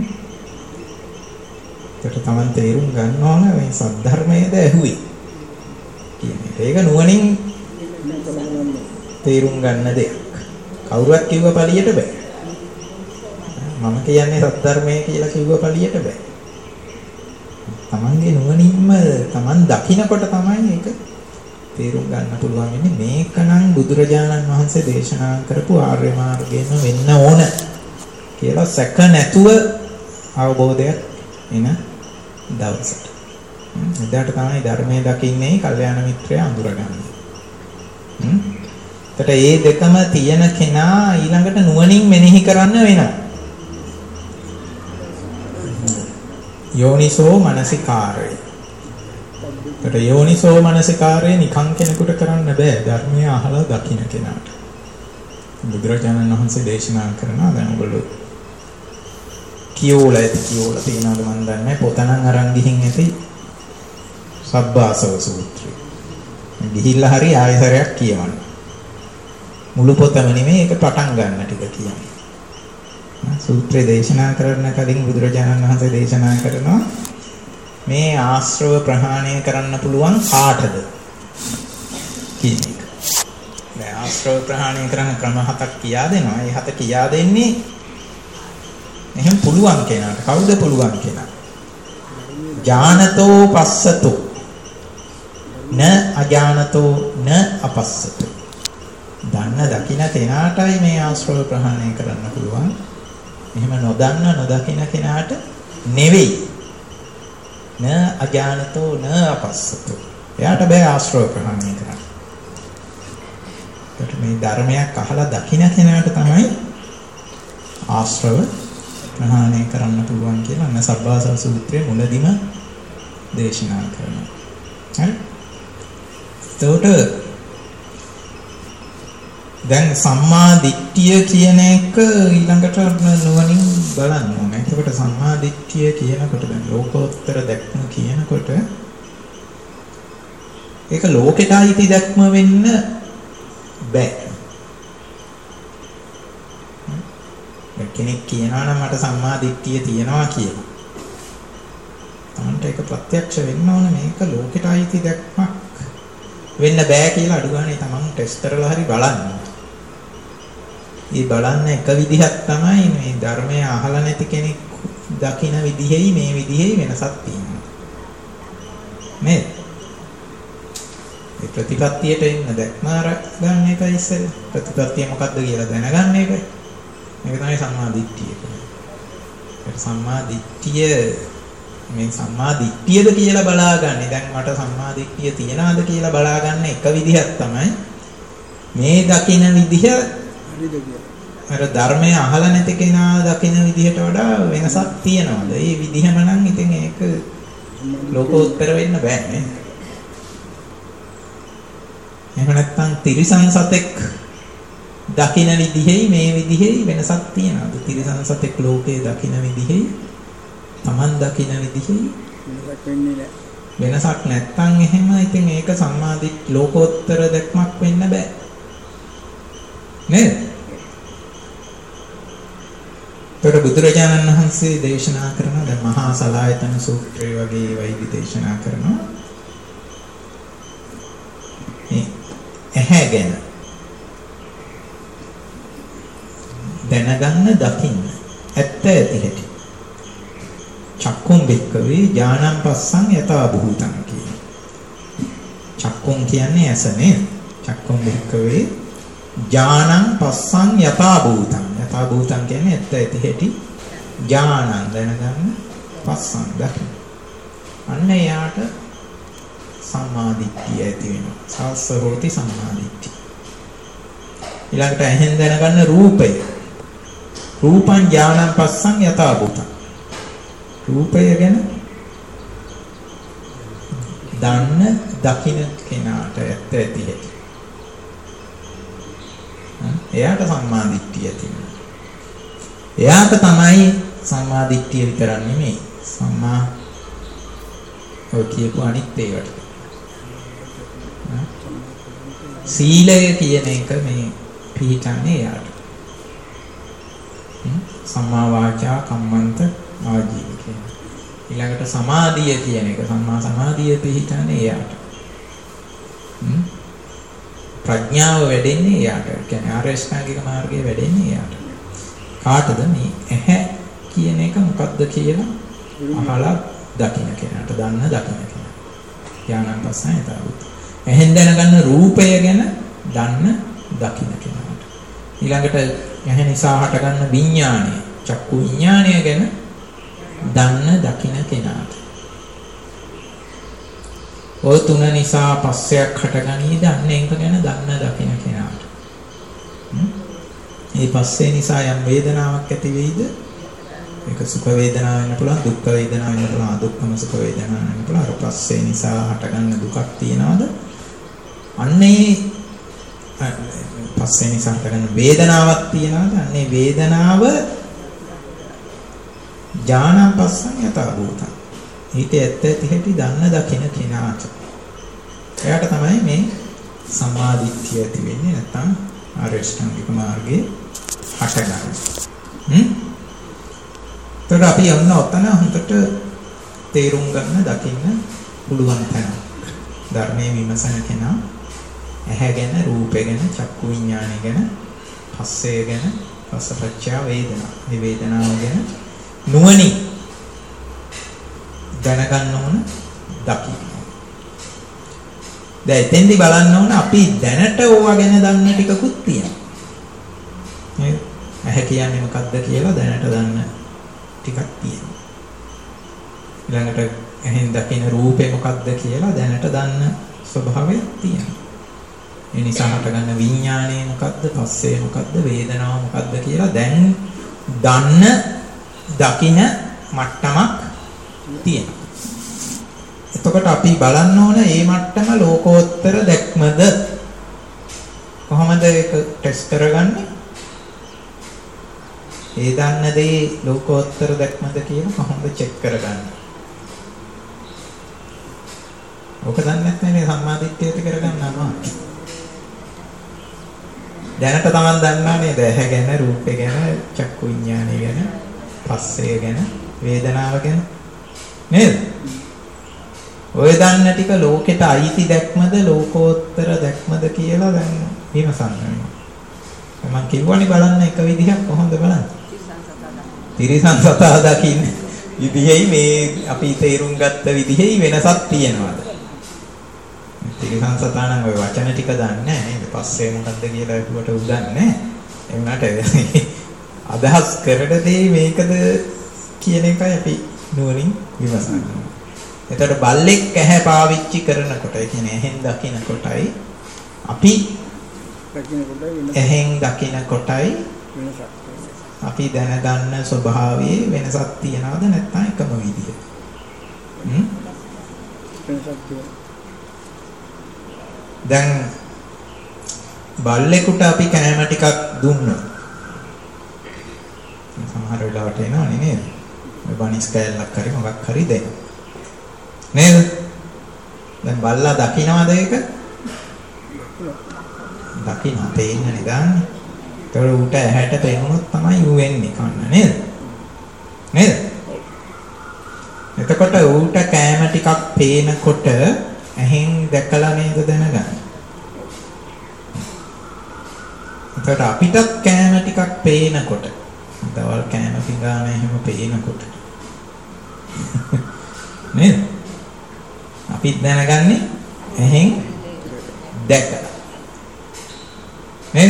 ඒකට Taman තේරුම් ගන්න ඕන මේ සද්ධර්මයේද ඇහුවේ කියන්නේ. ඒක නුවණින් තේරුම් ගන්න දෙයක්. කවුරුත් කිව්ව පළියට බෑ. මම කියන්නේ සද්ධර්මයේ කියලා කිව්ව පළියට බෑ. Tamanගේ නුවණින්ම Taman දකින්නකොට තමයි ඒක තේරුම් ගන්න පුළුවන් වෙන්නේ. මේකනම් බුදුරජාණන් වහන්සේ දේශනා කරපු ආර්ය මාර්ගයම වෙන්න ඕන කියලා සැක නැතුව අවබෝධයක් එන දවසට. එදාට තමයි ධර්මයේ දකින්නේ කල්යාණ මිත්‍රය අඳුරගන්නේ. හ්ම්. ඒකට මේ දෙකම තියෙන කෙනා ඊළඟට නුවණින් මෙනෙහි කරන්න වෙනවා. යෝනිසෝ මනසිකාරය. ඒකට යෝනිසෝ මනසිකාරය නිකන් කෙනෙකුට කරන්න බෑ. ධර්මය අහලා දකින්න කෙනාට. බුදුරජාණන් වහන්සේ දේශනා කරනවා දැන් ඔයගොල්ලෝ කියෝලා ඇති කියෝලා තියනවද මන් දන්නේ නැහැ. පොත නම් අරන් ගිහින් ඇති සබ්බාසව සූත්‍රය. ගිහිල්ලා හරි ආයතරයක් කියවන්න. මුළු පොතම නෙමෙයි ඒක පටන් ගන්න ටික කියන්නේ. සූත්‍රය දේශනා කරන්න කලින් බුදුරජාණන් වහන්සේ දේශනා කරනවා මේ ආශ්‍රව ප්‍රහාණය කරන්න පුළුවන් කාටද කියන එක. දැන් ආශ්‍රව ප්‍රහාණය කරන්න ක්‍රම හතක් කියා දෙනවා. ඒ හත කියා දෙන්නේ එහෙනම් පුළුවන් කෙනාට. කවුද පුළුවන් කෙනා? ඥානතෝ පස්සතෝ න අඥානතෝ න අපස්සතෝ. දන්න දකින කෙනාටයි මේ ආශ්‍රව ප්‍රහාණය කරන්න පුළුවන්. එහෙම නොදන්න නොදකින කෙනාට නෙවෙයි. න අඥානතෝ න අපස්සතෝ. එයාට බෑ ආශ්‍රව ප්‍රහාණය කරන්න. ඒකට මේ ධර්මයක් අහලා දකින කෙනාට තමයි ආශ්‍රව ප්‍රහාණය කරන්න පුළුවන් කියලා අන්න සබ්බාසව සූත්‍රයේ මුලදිම දේශනා කරනවා. හරි? එතකොට දැන් සම්මා දිට්ඨිය කියන එක ඊළඟට නුවණින් බලන්න ඕනේ. එතකොට සම්මා දිට්ඨිය කියනකොට දැන් ලෝකෝත්තර දැක්ම කියනකොට ඒක ලෝකෙට අයිති දැක්ම වෙන්න බෑ. කෙනෙක් කියනවා නම් මට සම්මා දිට්ඨිය තියෙනවා කියලා. තමන්ට ඒක ප්‍රත්‍යක්ෂ වෙන්න ඕන මේක ලෝකෙට අයිති දැක්මක් වෙන්න බෑ කියලා අඩු ගානේ තමන් ටෙස්ට් කරලා හරි බලන්න. මේ බලන්න එක විදිහක් තමයි මේ ධර්මය අහලා නැති කෙනෙක් දකින විදිහෙයි මේ විදිහෙයි වෙනසක් තියෙනවා. නේද? මේ ප්‍රතිපත්තියට එන්න දැක්ම අරගන්න එකයි ඉස්සෙල්ලා. ප්‍රතිපත්තිය මොකක්ද කියලා දැනගන්න එකයි. මේක තමයි සම්මා දිට්ඨිය කියන්නේ. ඒක සම්මා දිට්ඨිය මේ සම්මා දිට්ඨියද කියලා බලාගන්නේ. දැන් මට සම්මා දිට්ඨිය තියනවාද කියලා බලාගන්න එක විදිහක් තමයි මේ දකින විදිහ අර ධර්මය අහලා නැති කෙනා දකින විදිහට වඩා වෙනසක් තියනවාද? ඒ විදිහම නම් ඉතින් ඒක ලෝකෝත්තර වෙන්න බෑ නේ. එහෙම නැත්නම් තිරිසන් සතෙක් දකින විදිහෙයි මේ විදිහෙයි වෙනසක් තියනවාද? තිරිසන් සතෙක් ලෝකේ දකින විදිහෙයි Taman දකින විදිහෙයි වෙනසක් වෙන්නේ නැහැ. වෙනසක් නැත්නම් එහෙම ඉතින් ඒක සම්මාදිට ලෝකෝත්තර දැක්මක් වෙන්න බෑ. නේද? ඒතර බුදුරජාණන් වහන්සේ දේශනා කරන දැන් මහා සලායතන සූත්‍රය වගේ වෛද්‍ය දේශනා කරනවා. මේ ඇහැ ගැන දැනගන්න දකින්න ඇත්ත ඇති හැටි. චක්කුම් බික්කවේ ඥානං පස්සං යථා භූතං කියන. චක්කුම් කියන්නේ ඇස නේද? චක්කුම් බික්කවේ ඥානං පස්සං යථා භූතං. යථා භූතං කියන්නේ ඇත්ත ඇති හැටි ඥානං දැනගන්න පස්සං දකින්න. අන්න එයාට සම්මාදිට්ඨිය ඇති වෙනවා. සාස්ස හෝති සම්මාදිට්ඨිය. ඊළඟට ඇහෙන් දැනගන්න රූපය. රූපං ඥානං පස්සං යථා භූතං. රූපය ගැන දන්න දකින්න කෙනාට ඇත්ත ඇති හැටි. එයාට සම්මාදිට්ඨිය තියෙනවා. එයාට තමයි සම්මාදිට්ඨිය විතරක් නෙමෙයි සම්මා ඔය කියපු අනිත් ඒවට. සීලය කියන එක මේ පිළිටන්නේ එයාට. සම්මා වාචා කම්මන්ත ආජීව කියන. ඊළඟට සමාධිය කියන එක සම්මා සමාධිය පිළිටන්නේ එයාට. ප්‍රඥාව වැඩෙන්නේ එයාට. ඒ කියන්නේ ආර්යශ්‍රාංගික මාර්ගයේ වැඩෙන්නේ එයාට. කාටද මේ ඇහැ කියන එක මොකක්ද කියලා අහලා දකින්න කෙනාට, දන්න දකින්න කෙනා. ඥානං පස්සෙන් යථාභූත. එහෙන් දැනගන්න රූපය ගැන දන්න දකින්න කෙනාට. ඊළඟට ඇහැ නිසා හටගන්න විඥාණය, චක්කු විඥාණය ගැන දන්න දකින්න කෙනාට. ඔය තුන නිසා පස්සයක් හටගනීද අන්න ඒක ගැන දන්න දකින්න කෙනාට. මේ පස්සේ නිසා යම් වේදනාවක් ඇති වෙයිද? ඒක සුඛ වේදනාවක් වෙන්න පුළුවන්, දුක්ඛ වේදනාවක් වෙන්න පුළුවන්, අදුක්ඛම සුඛ වේදනාවක් වෙන්න පුළුවන්. අර පස්සේ නිසා හටගන්න දුකක් තියනවාද? අන්නේ පස්සේ නිසා හටගන්න වේදනාවක් තියනවාද? අන්නේ වේදනාව ඥානං පස්සං යථා භූතං. ඊට ඇත්ත ඇති හැටි දන්න දකින කෙනාට. එයාට තමයි මේ සම්මාදිට්ඨිය ඇති වෙන්නේ නැත්නම් ආරියෂ්ඨාංගික මාර්ගයේ හටගන්නේ. හ්ම්? එතකොට අපි යන්න ඔතන හොඳට තේරුම් ගන්න දකින්න පුළුවන් තැන. ධර්මයේ විමසන කෙනා ඇහැ ගැන, රූපය ගැන, චක්කු විඥානය ගැන, පස්සය ගැන, පස්සපච්චය වේදනා. මේ වේදනාව ගැන නුවණින් දැනගන්න ඕන, දකින්න. දැන් එතෙන්දි බලන්න ඕන අපි දැනට ඕවා ගැන දන්න ටිකකුත් තියෙනවා. නේද? ඇහැ කියන්නේ මොකක්ද කියලා දැනට දන්න ටිකක් තියෙනවා. ඊළඟට ඇහෙන් දකින රූපේ මොකක්ද කියලා දැනට දන්න ස්වභාවයක් තියෙනවා. ඒ නිසා හටගන්න විඥානය මොකක්ද, පස්සේ මොකක්ද, වේදනාව මොකක්ද කියලා දැන් දන්න දකින මට්ටමක් තියෙනවා. එතකොට අපි බලන්න ඕන මේ මට්ටම ලෝකෝත්තර දැක්මද? කොහොමද ඒක ටෙස්ට් කරගන්නේ? ඒ දන්න දේ ලෝකෝත්තර දැක්මද කියලා කොහොමද චෙක් කරගන්නේ? ඔක දන්නේ නැත්නම් මේ සම්මාදිට්ඨිය ඇති කරගන්න අමාරුයි. දැනට තමන් දන්නා නේද? ඇහැ ගැන, රූපය ගැන, චක්කු විඥානය ගැන, පස්සය ගැන, වේදනාව ගැන නේද? ඔය දන්න ටික ලෝකෙට අයිති දැක්මද, ලෝකෝත්තර දැක්මද කියලා දැන් විමසන්න වෙනවා. මම කිව්වනේ බලන්න එක විදිහක් කොහොමද බලන්නේ? තිරිසන් සතා දකින්න විදිහයි මේ අපි තේරුම් ගත්ත විදිහයි වෙනසක් තියෙනවාද? තිරිසන් සතා නම් ඔය වචන ටික දන්නේ නැහැ නේද? පස්සේ මොකද්ද කියලා ඒකට උදන්නේ නැහැ. ඒ වුණාට අදහස් කරන දේ මේකද කියන එකයි අපි නුවණින් විමසන්නේ. එතකොට බල්ලෙක් ඇහැ පාවිච්චි කරනකොට, ඒ කියන්නේ ඇහෙන් දකින කොටයි අපි ඇහෙන් දකින කොටයි අපි දැනගන්න ස්වභාවයේ වෙනසක් තියනවද නැත්නම් එකම විදිය? හ්ම්? දැන් බල්ලෙකුට අපි කෑම ටිකක් දුන්නොත් සමහර වෙලාවට එනවනේ නේද? මේ බනිස් කෑල්ලක් හරි මොකක් හරි දෙන්න. නේද? දැන් බල්ලා දකින්නවද ඒක? දකින්න තේින්න දාන්නේ. ඒතකොට ඌට ඇහැට පේනොත් තමයි ඌ වෙන්නේ කන්න නේද? නේද? එතකොට ඌට කෑම ටිකක් පේනකොට ඇහෙන් දැකලා නේද දැනගන්නේ. එතකොට අපිටත් කෑම ටිකක් පේනකොට, දවල් කෑම පිඟාන එහෙම පේනකොට නේද? අපි දැනගන්නේ ඇහෙන් දැකලා. නේද?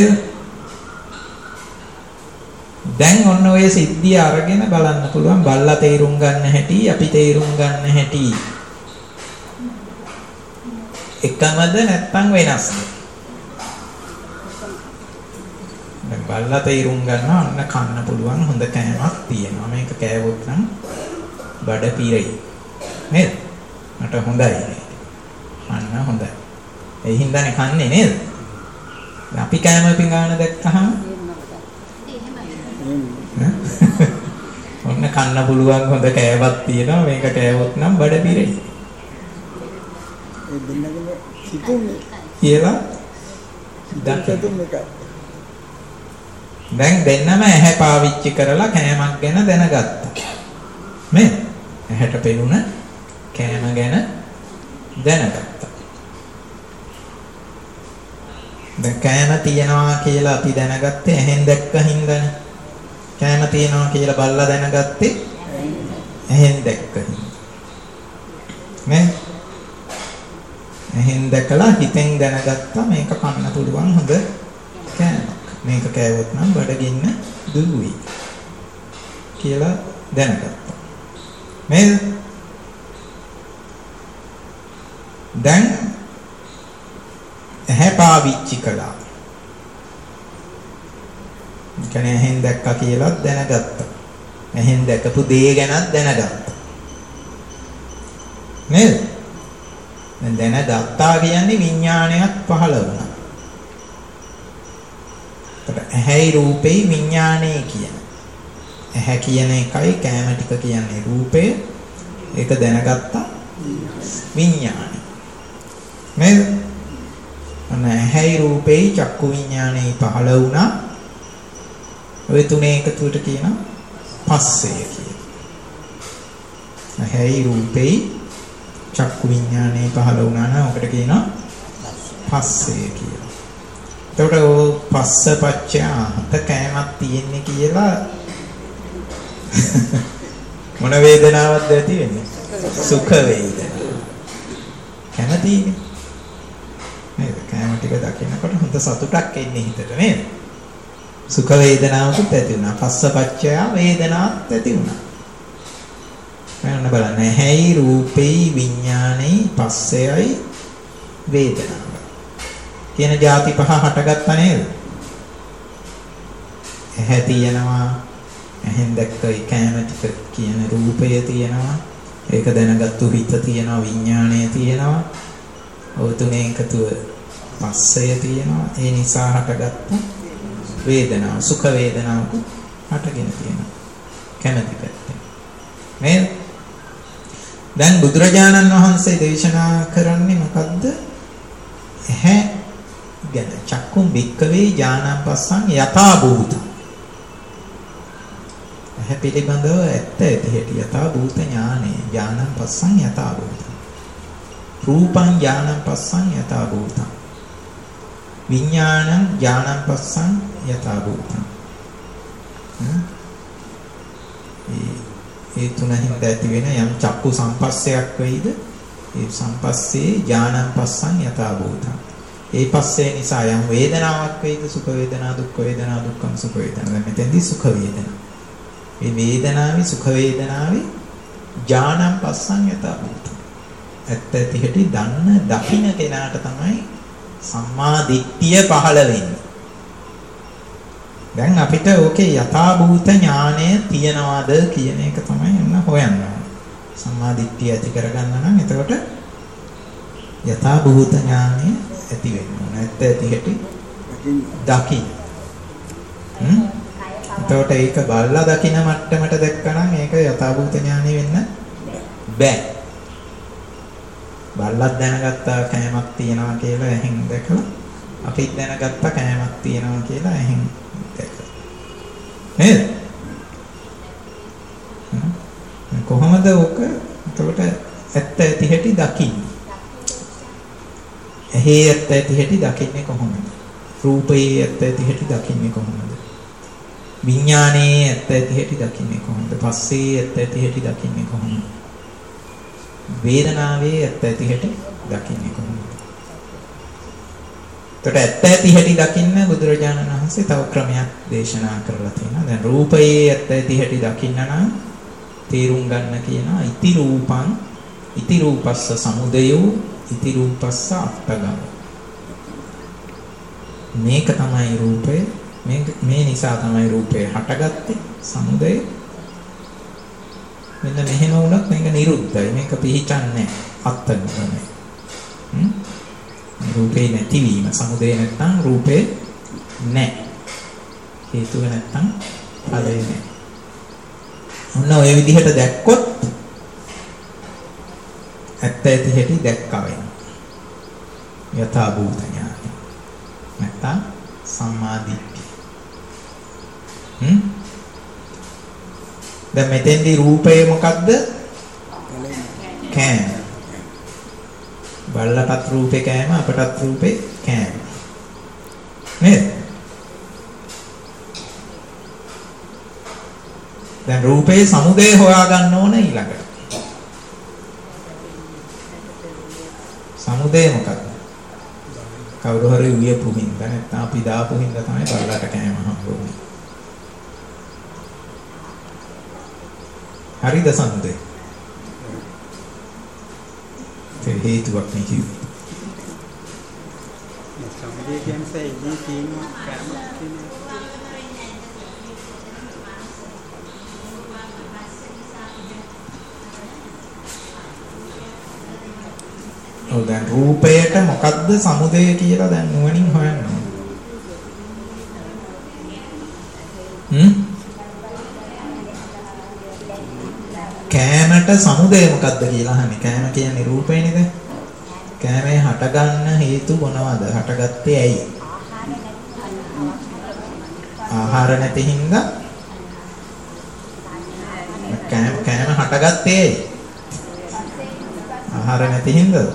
දැන් ඔන්න ඔය සිද්ධිය අරගෙන බලන්න පුළුවන් බල්ලා තේරුම් ගන්න හැටි, අපි තේරුම් ගන්න හැටි එකමද නැත්නම් වෙනස්ද? දැන් බල්ලා තේරුම් ගන්නවා අන්න කන්න පුළුවන් හොඳ කෑමක් තියෙනවා. මේක කෑවොත් නම් බඩ පිරෙයි. නේද? මට හොඳයි. අන්න හොඳයි. ඒ හින්දානේ කන්නේ නේද? අපි කෑම පිඟාන දැක්කහම ඔන්න කන්න පුළුවන් හොඳ කෑවක් තියෙනවා. මේක කෑවොත් නම් බඩ පිරෙයි. ඒ දෙන්නගම සිතුන්නේ කියලා දැක්කතුන් එක. දැන් දෙන්නම ඇහැ පාවිච්චි කරලා කෑමක් ගැන දැනගත්තා. මේ ඇහැට පෙනුන කෑම ගැන දැනගත්තා. දැන් කෑම තියනවා කියලා අපි දැනගත්තේ ඇහෙන් දැක්ක හින්දානේ. කෑම තියනවා කියලා බල්ලා දැනගත්තේ ඇහෙන් දැක්ක හින්දා. නේ? ඇහෙන් දැකලා හිතෙන් දැනගත්තා මේක කන්න පුළුවන් හොඳ කෑමක්. මේක කෑවොත් නම් බඩගින්න දුරුයි කියලා දැනගත්තා. නේද? දැන් ඇහැ පාවිච්චි කළා. කියන්නේ ඇහෙන් දැක්කා කියලා දැනගත්තා. ඇහෙන් දැකපු දේ ගැනත් දැනගත්තා. නේද? දැන් දැනගත්තා කියන්නේ විඥානයක් පහළ වුණා. ඒකට ඇහැයි රූපෙයි විඥානය කියන. ඇහැ කියන එකයි කෑම ටික කියන්නේ රූපය. ඒක දැනගත්තා විඥානය. නේද? අන්න ඇහැයි රූපේයි චක්කු විඥානේ පහළ වුණා. ඔය තුනේ එකතුවට කියනවා පස්සය කියලා. ඇහැයි රූපේයි චක්කු විඥානේ පහළ වුණා නම් ඔකට කියනවා පස්සය කියලා. එතකොට ඔය පස්ස පච්චය හත කෑමක් තියෙන්නේ කියලා මොන වේදනාවක්ද ඇති වෙන්නේ? සුඛ වේදනාව. කැමතිනේ. නේද? කෑම ටික දකිනකොට හොඳ සතුටක් එන්නේ හිතට නේද? සුඛ වේදනාවකුත් ඇති වුණා. පස්ස පච්චය වේදනාවක් ඇති වුණා. බලන්න බලන්න. ඇහැයි රූපේයි විඥානේයි පස්සයයි වේදනාව. කියන ಜಾති පහ හටගත්තා නේද? ඇහැ තියෙනවා. ඇහෙන් දැක්ක කෑම ටික කියන රූපය තියෙනවා. ඒක දැනගත්තු හිත තියෙනවා. විඥාණය තියෙනවා. ඔය තුනේ එකතුව පස්සය තියෙනවා. ඒ නිසා හටගත්ත වේදනාව, සුඛ වේදනාවක හටගෙන තියෙනවා. කැමැති පැත්තෙන්. නේද? දැන් බුදුරජාණන් වහන්සේ දේශනා කරන්නේ මොකද්ද? ඇහැ ගැන චක්කුම් වික්කවේ ඥානං පස්සං යථා භූතං. ඇහැ පිළිබඳව ඇත්ත ඇති හැටි යථා භූත ඥානෙ ඥානං පස්සං යථා භූතං. රූපං ඥානං පස්සං යථා භූතං. විඥානං ඥානං පස්සං යථා භූතං. ඒ තුනෙන් ඇති වෙන යම් චක්කු සම්පස්සයක් වෙයිද? ඒ සම්පස්සේ ඥානං පස්සං යථා භූතං. ඒ පස්සේ නිසා යම් වේදනාවක් වෙයිද? සුඛ වේදනා, දුක්ඛ වේදනා, දුක්ඛං සුඛ වේදනා. දැන් මෙතෙන්දී සුඛ වේදනා. මේ වේදනාවේ සුඛ වේදනාවේ ඥානං පස්සං යථා භූතං. ඇත්ත ඇති හැටි දන්න දකින්න කෙනාට තමයි සම්මා දිට්ඨිය පහළ වෙන්නේ. දැන් අපිට ඕකේ යථා භූත ඥානය තියනවාද කියන එක තමයි එන්න හොයන්න ඕනේ. සම්මා දිට්ඨිය ඇති කරගන්න නම් එතකොට යථා භූත ඥානය ඇති වෙන්න ඕනේ. ඇත්ත ඇති හැටි දකින්න. හ්ම් එතකොට ඒක බල්ලා දකින්න මට්ටමට දැක්කනම් ඒක යථාභූත ඥානෙ වෙන්න බෑ. බල්ලක් දැනගත්තා කෑමක් තියනවා කියලා එහෙන් දැකලා අපිත් දැනගත්තා කෑමක් තියනවා කියලා එහෙන් දැකලා. නේද? කොහොමද ඔක? එතකොට ඇත්ත ඇති හැටි දකින්නේ. ඇහි ඇත්ත ඇති හැටි දකින්නේ කොහොමද? රූපයේ ඇත්ත ඇති හැටි දකින්නේ කොහොමද? විඥානයේ ඇත්ත ඇති හැටි දකින්නේ කොහොමද? පස්සේ ඇත්ත ඇති හැටි දකින්නේ කොහොමද? වේදනාවේ ඇත්ත ඇති හැටි දකින්නේ කොහොමද? එතකොට ඇත්ත ඇති හැටි දකින්න බුදුරජාණන් වහන්සේ තව ක්‍රමයක් දේශනා කරලා තියෙනවා. දැන් රූපයේ ඇත්ත ඇති හැටි දකින්න නම් තේරුම් ගන්න කියනවා ඉති රූපං ඉති රූපස්ස සමුදයෝ ඉති රූපස්ස අත්තගම. මේක තමයි රූපය. මේ මේ නිසා තමයි රූපය හටගත්තේ. සමුදය මෙන්න මෙහෙම වුණත් මේක නිරුද්ධයි. මේක පිහිටන්නේ අත්තගමයි. හ්ම් රූපේ නැතිවීම. සමුදය නැත්නම් රූපේ නැහැ. හේතුව නැත්නම් ඵලය නැහැ. ඔන්න ඔය විදිහට දැක්කොත් ඇත්ත ඇති හැටි දැක්කා වෙනවා. යථා භූත ඥානය. නැත්නම් සම්මා දිට්ඨිය. හ්ම් දැන් මෙතෙන්දී රූපය මොකද්ද? කෑම. බල්ලටත් රූපේ කෑම, අපටත් රූපේ කෑම. නේද? දැන් රූපේ සමුදය හොයා ගන්න ඕන ඊළඟට. සමුදය මොකක්ද? කවුරු හරි උයපු හින්දා නැත්නම් අපි දාපු හින්දා තමයි බල්ලට කෑම හම්බුනේ. හරිද සමුදය? ඒ හේතුවක් නේ කිව්වේ. සමුදය කියන්නේ ඉන්නේ තියෙනවා කෑම තියෙනවා. ඔව් දැන් රූපයට මොකද්ද සමුදය කියලා දැන් නුවණින් හොයන්න ඕනේ. හ්ම්? කෑමට සමුදය මොකක්ද කියලා අහන්නේ. කෑම කියන්නේ රූපේ නේද? කෑමේ හටගන්න හේතු මොනවද? හටගත්තේ ඇයි? ආහාර නැති හින්දා කෑම කෑම හටගත්තේ ඇයි? ආහාර නැති හින්දාද?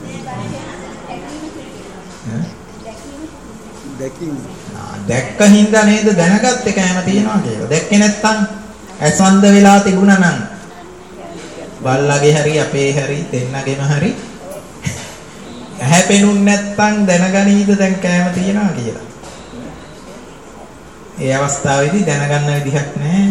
දැකීම. දැක්ක හින්දා නේද දැනගත්තේ කෑම තියනවා කියලා. දැක්කේ නැත්තම් ඇස්වන්ද වෙලා තිබුණා නම් බල්ලාගේ හරි අපේ හරි දෙන්නගේම හරි ඇහැ පෙනුන්නේ නැත්තම් දැනගනීද දැන් කෑම තියනවා කියලා. ඒ අවස්ථාවේදී දැනගන්න විදිහක් නැහැ.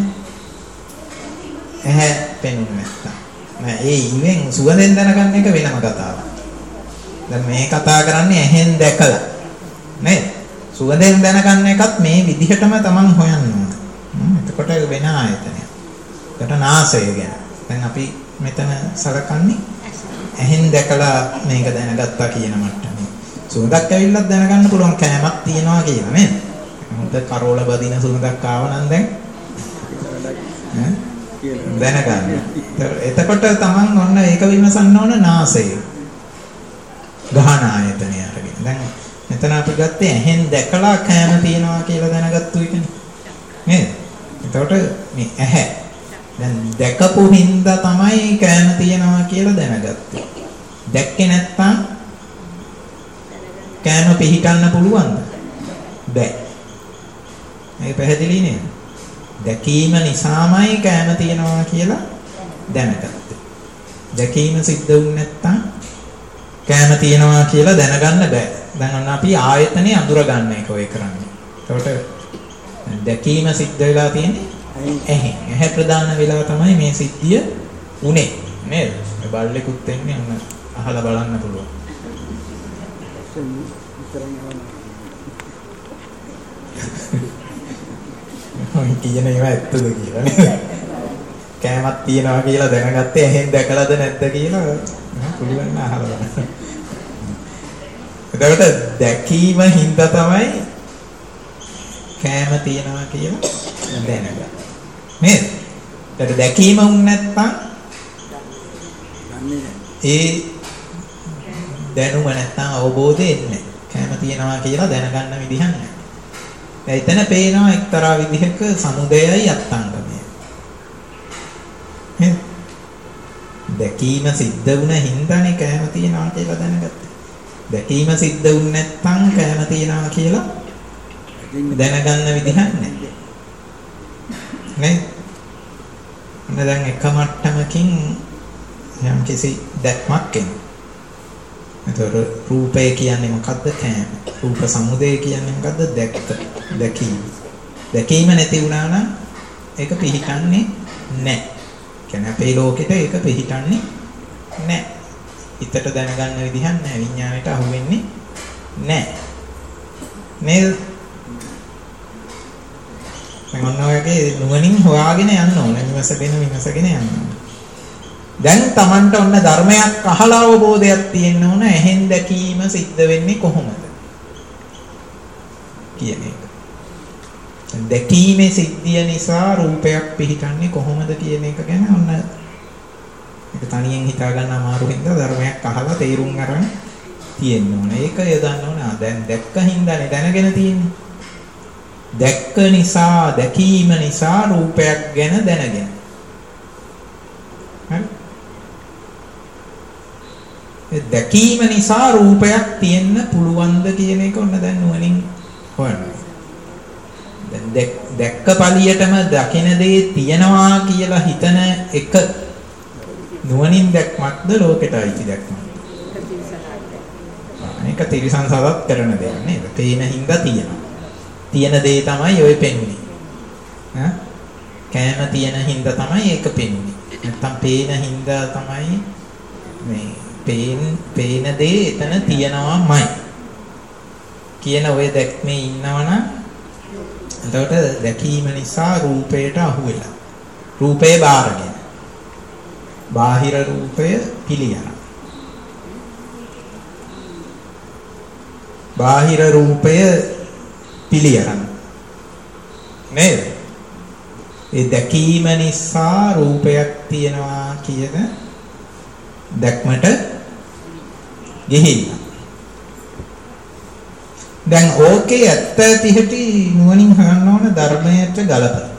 ඇහැ පෙනුන්නේ නැත්තම්. නෑ ඒ ඉවෙන් සුවඳෙන් දැනගන්න එක වෙනම කතාවක්. දැන් මේ කතා කරන්නේ ඇහෙන් දැකලා. නේද? සුවඳෙන් දැනගන්න එකත් මේ විදිහටම තමන් හොයන්න ඕන. එතකොට වෙන ආයතනයක්. ඒකට නාසය ගැන. දැන් අපි මෙතන සලකන්නේ ඇහෙන් දැකලා මේක දැනගත්තා කියන මට්ටමේ. සුවඳක් ඇවිල්ලත් දැනගන්න පුළුවන් කෑමක් තියෙනවා කියලා නේද? හොඳ කරෝල බදින සුවඳක් ආව නම් දැන් දැනගන්න. එතකොට තමන් ඔන්න ඒක විමසන්න ඕන නාසය. ගහන ආයතනය අරගෙන. දැන් මෙතන අපි ගත්තේ ඇහෙන් දැකලා කෑම තියනවා කියලා දැනගත්තු එකනේ. නේද? එතකොට මේ ඇහැ දැන් දැකපු හින්දා තමයි කෑම තියනවා කියලා දැනගත්තේ. දැක්කේ නැත්තම් කෑම පිහිටන්න පුළුවන්ද? බැ. මේක පැහැදිලි නේද? දැකීම නිසාමයි කෑම තියනවා කියලා දැනගත්තේ. දැකීම සිද්ධ වුනේ නැත්තම් කෑම තියනවා කියලා දැනගන්න බෑ. දැන් අන්න අපි ආයතනේ අඳුර ගන්න එක ඔය කරන්නේ. ඒකට දැකීම සිද්ධ වෙලා තියෙන්නේ ඇහෙන්. ඇහැ ප්‍රධාන වෙලා තමයි මේ සිද්ධිය උනේ. නේද? මේ බල්ලෙකුත් එන්නේ අන්න අහලා බලන්න පුළුවන්. ඔය කියන ඒවා ඇත්තද කියලා නේද? කෑමක් තියනවා කියලා දැනගත්තේ ඇහෙන් දැකලාද නැද්ද කියලා පුළුවන් නම් අහලා බලන්න. එතකොට දැකීම හින්දා තමයි කෑම තියනවා කියලා දැනගන්නේ. නේද? ඒකට දැකීම වුනේ නැත්නම් ඒ දැනුම නැත්නම් අවබෝධය එන්නේ. කෑම තියනවා කියලා දැනගන්න විදිහක් නැහැ. දැන් එතන පේනවා එක්තරා විදිහක සමුදයයි අත්ංගමයි. නේද? දැකීම සිද්ධ වුණ හින්දානේ කෑම තියනවා කියලා දැනගත්තේ. දැකීම සිද්ධ වුනේ නැත්නම් කෑම තියනවා කියලා දැනගන්න විදිහක් නැහැ. නේ? මම දැන් එක මට්ටමකින් යම් කිසි දැක්මක් එන. ඒතර රූපය කියන්නේ මොකද්ද? කෑම. රූප සමුදය කියන්නේ මොකද්ද? දැක්ක. දැකීම. දැකීම නැති වුණා නම් ඒක පිහිටන්නේ නැහැ. කියන්නේ අපේ ලෝකෙට ඒක පිහිටන්නේ නැහැ. හිතට දැනගන්න විදිහක් නැහැ. විඥාණයට අහු වෙන්නේ නැහැ. නේද? මම ඔන්නෝගේ නුවණින් හොයාගෙන යන්න ඕනේ. විමසගෙන විමසගෙන යන්න ඕනේ. දැන් Tamanට ඔන්න ධර්මයක් අහලා අවබෝධයක් තියෙන්න ඕන. ඇහෙන් දැකීම සිද්ධ වෙන්නේ කොහොමද? කියන එක. දැකීමේ සිද්ධිය නිසා රූපයක් පිහිටන්නේ කොහොමද කියන එක ගැන ඔන්න ඒක තනියෙන් හිතා ගන්න අමාරු හින්දා ධර්මයක් අහලා තේරුම් ගන්න තියෙන්න ඕන. ඒක යදන්න ඕන. දැන් දැක්ක හින්දානේ දැනගෙන තියෙන්නේ. දැක්ක නිසා දැකීම නිසා රූපයක් ගැන දැනගෙන. හරි? ඒ දැකීම නිසා රූපයක් තියෙන්න පුළුවන්ද කියන එක ඔන්න දැන් නුවණින් හොයන්න. දැන් දැක්ක පළියටම දකින දේ තියනවා කියලා හිතන එක නුවණින් දැක්මක්ද ලෝකෙට අයිති දැක්මක්ද? මේක තිරිසන් සදත් කරන දෙයක් නේද? තේන හින්දා තියෙනවා. තියෙන දේ තමයි ඔය පෙන්වන්නේ. ඈ කෑම තියෙන හින්දා තමයි ඒක පෙන්වන්නේ. නැත්තම් පේන හින්දා තමයි මේ පේන පේන දේ එතන තියනවාමයි. කියන ඔය දැක්මේ ඉන්නවනම් එතකොට දැකීම නිසා රූපයට අහු වෙලා. රූපේ බාරගෙන. බාහිර රූපය පිළියන. බාහිර රූපය පිළියන. නේද? ඒ දැකීම නිසා රූපයක් තියෙනවා කියන දැක්මට ගිහිල්ලා. දැන් ඕකේ ඇත්ත ඇති හැටි නුවණින් හොයන්න ඕන ධර්මයට ගලපලා.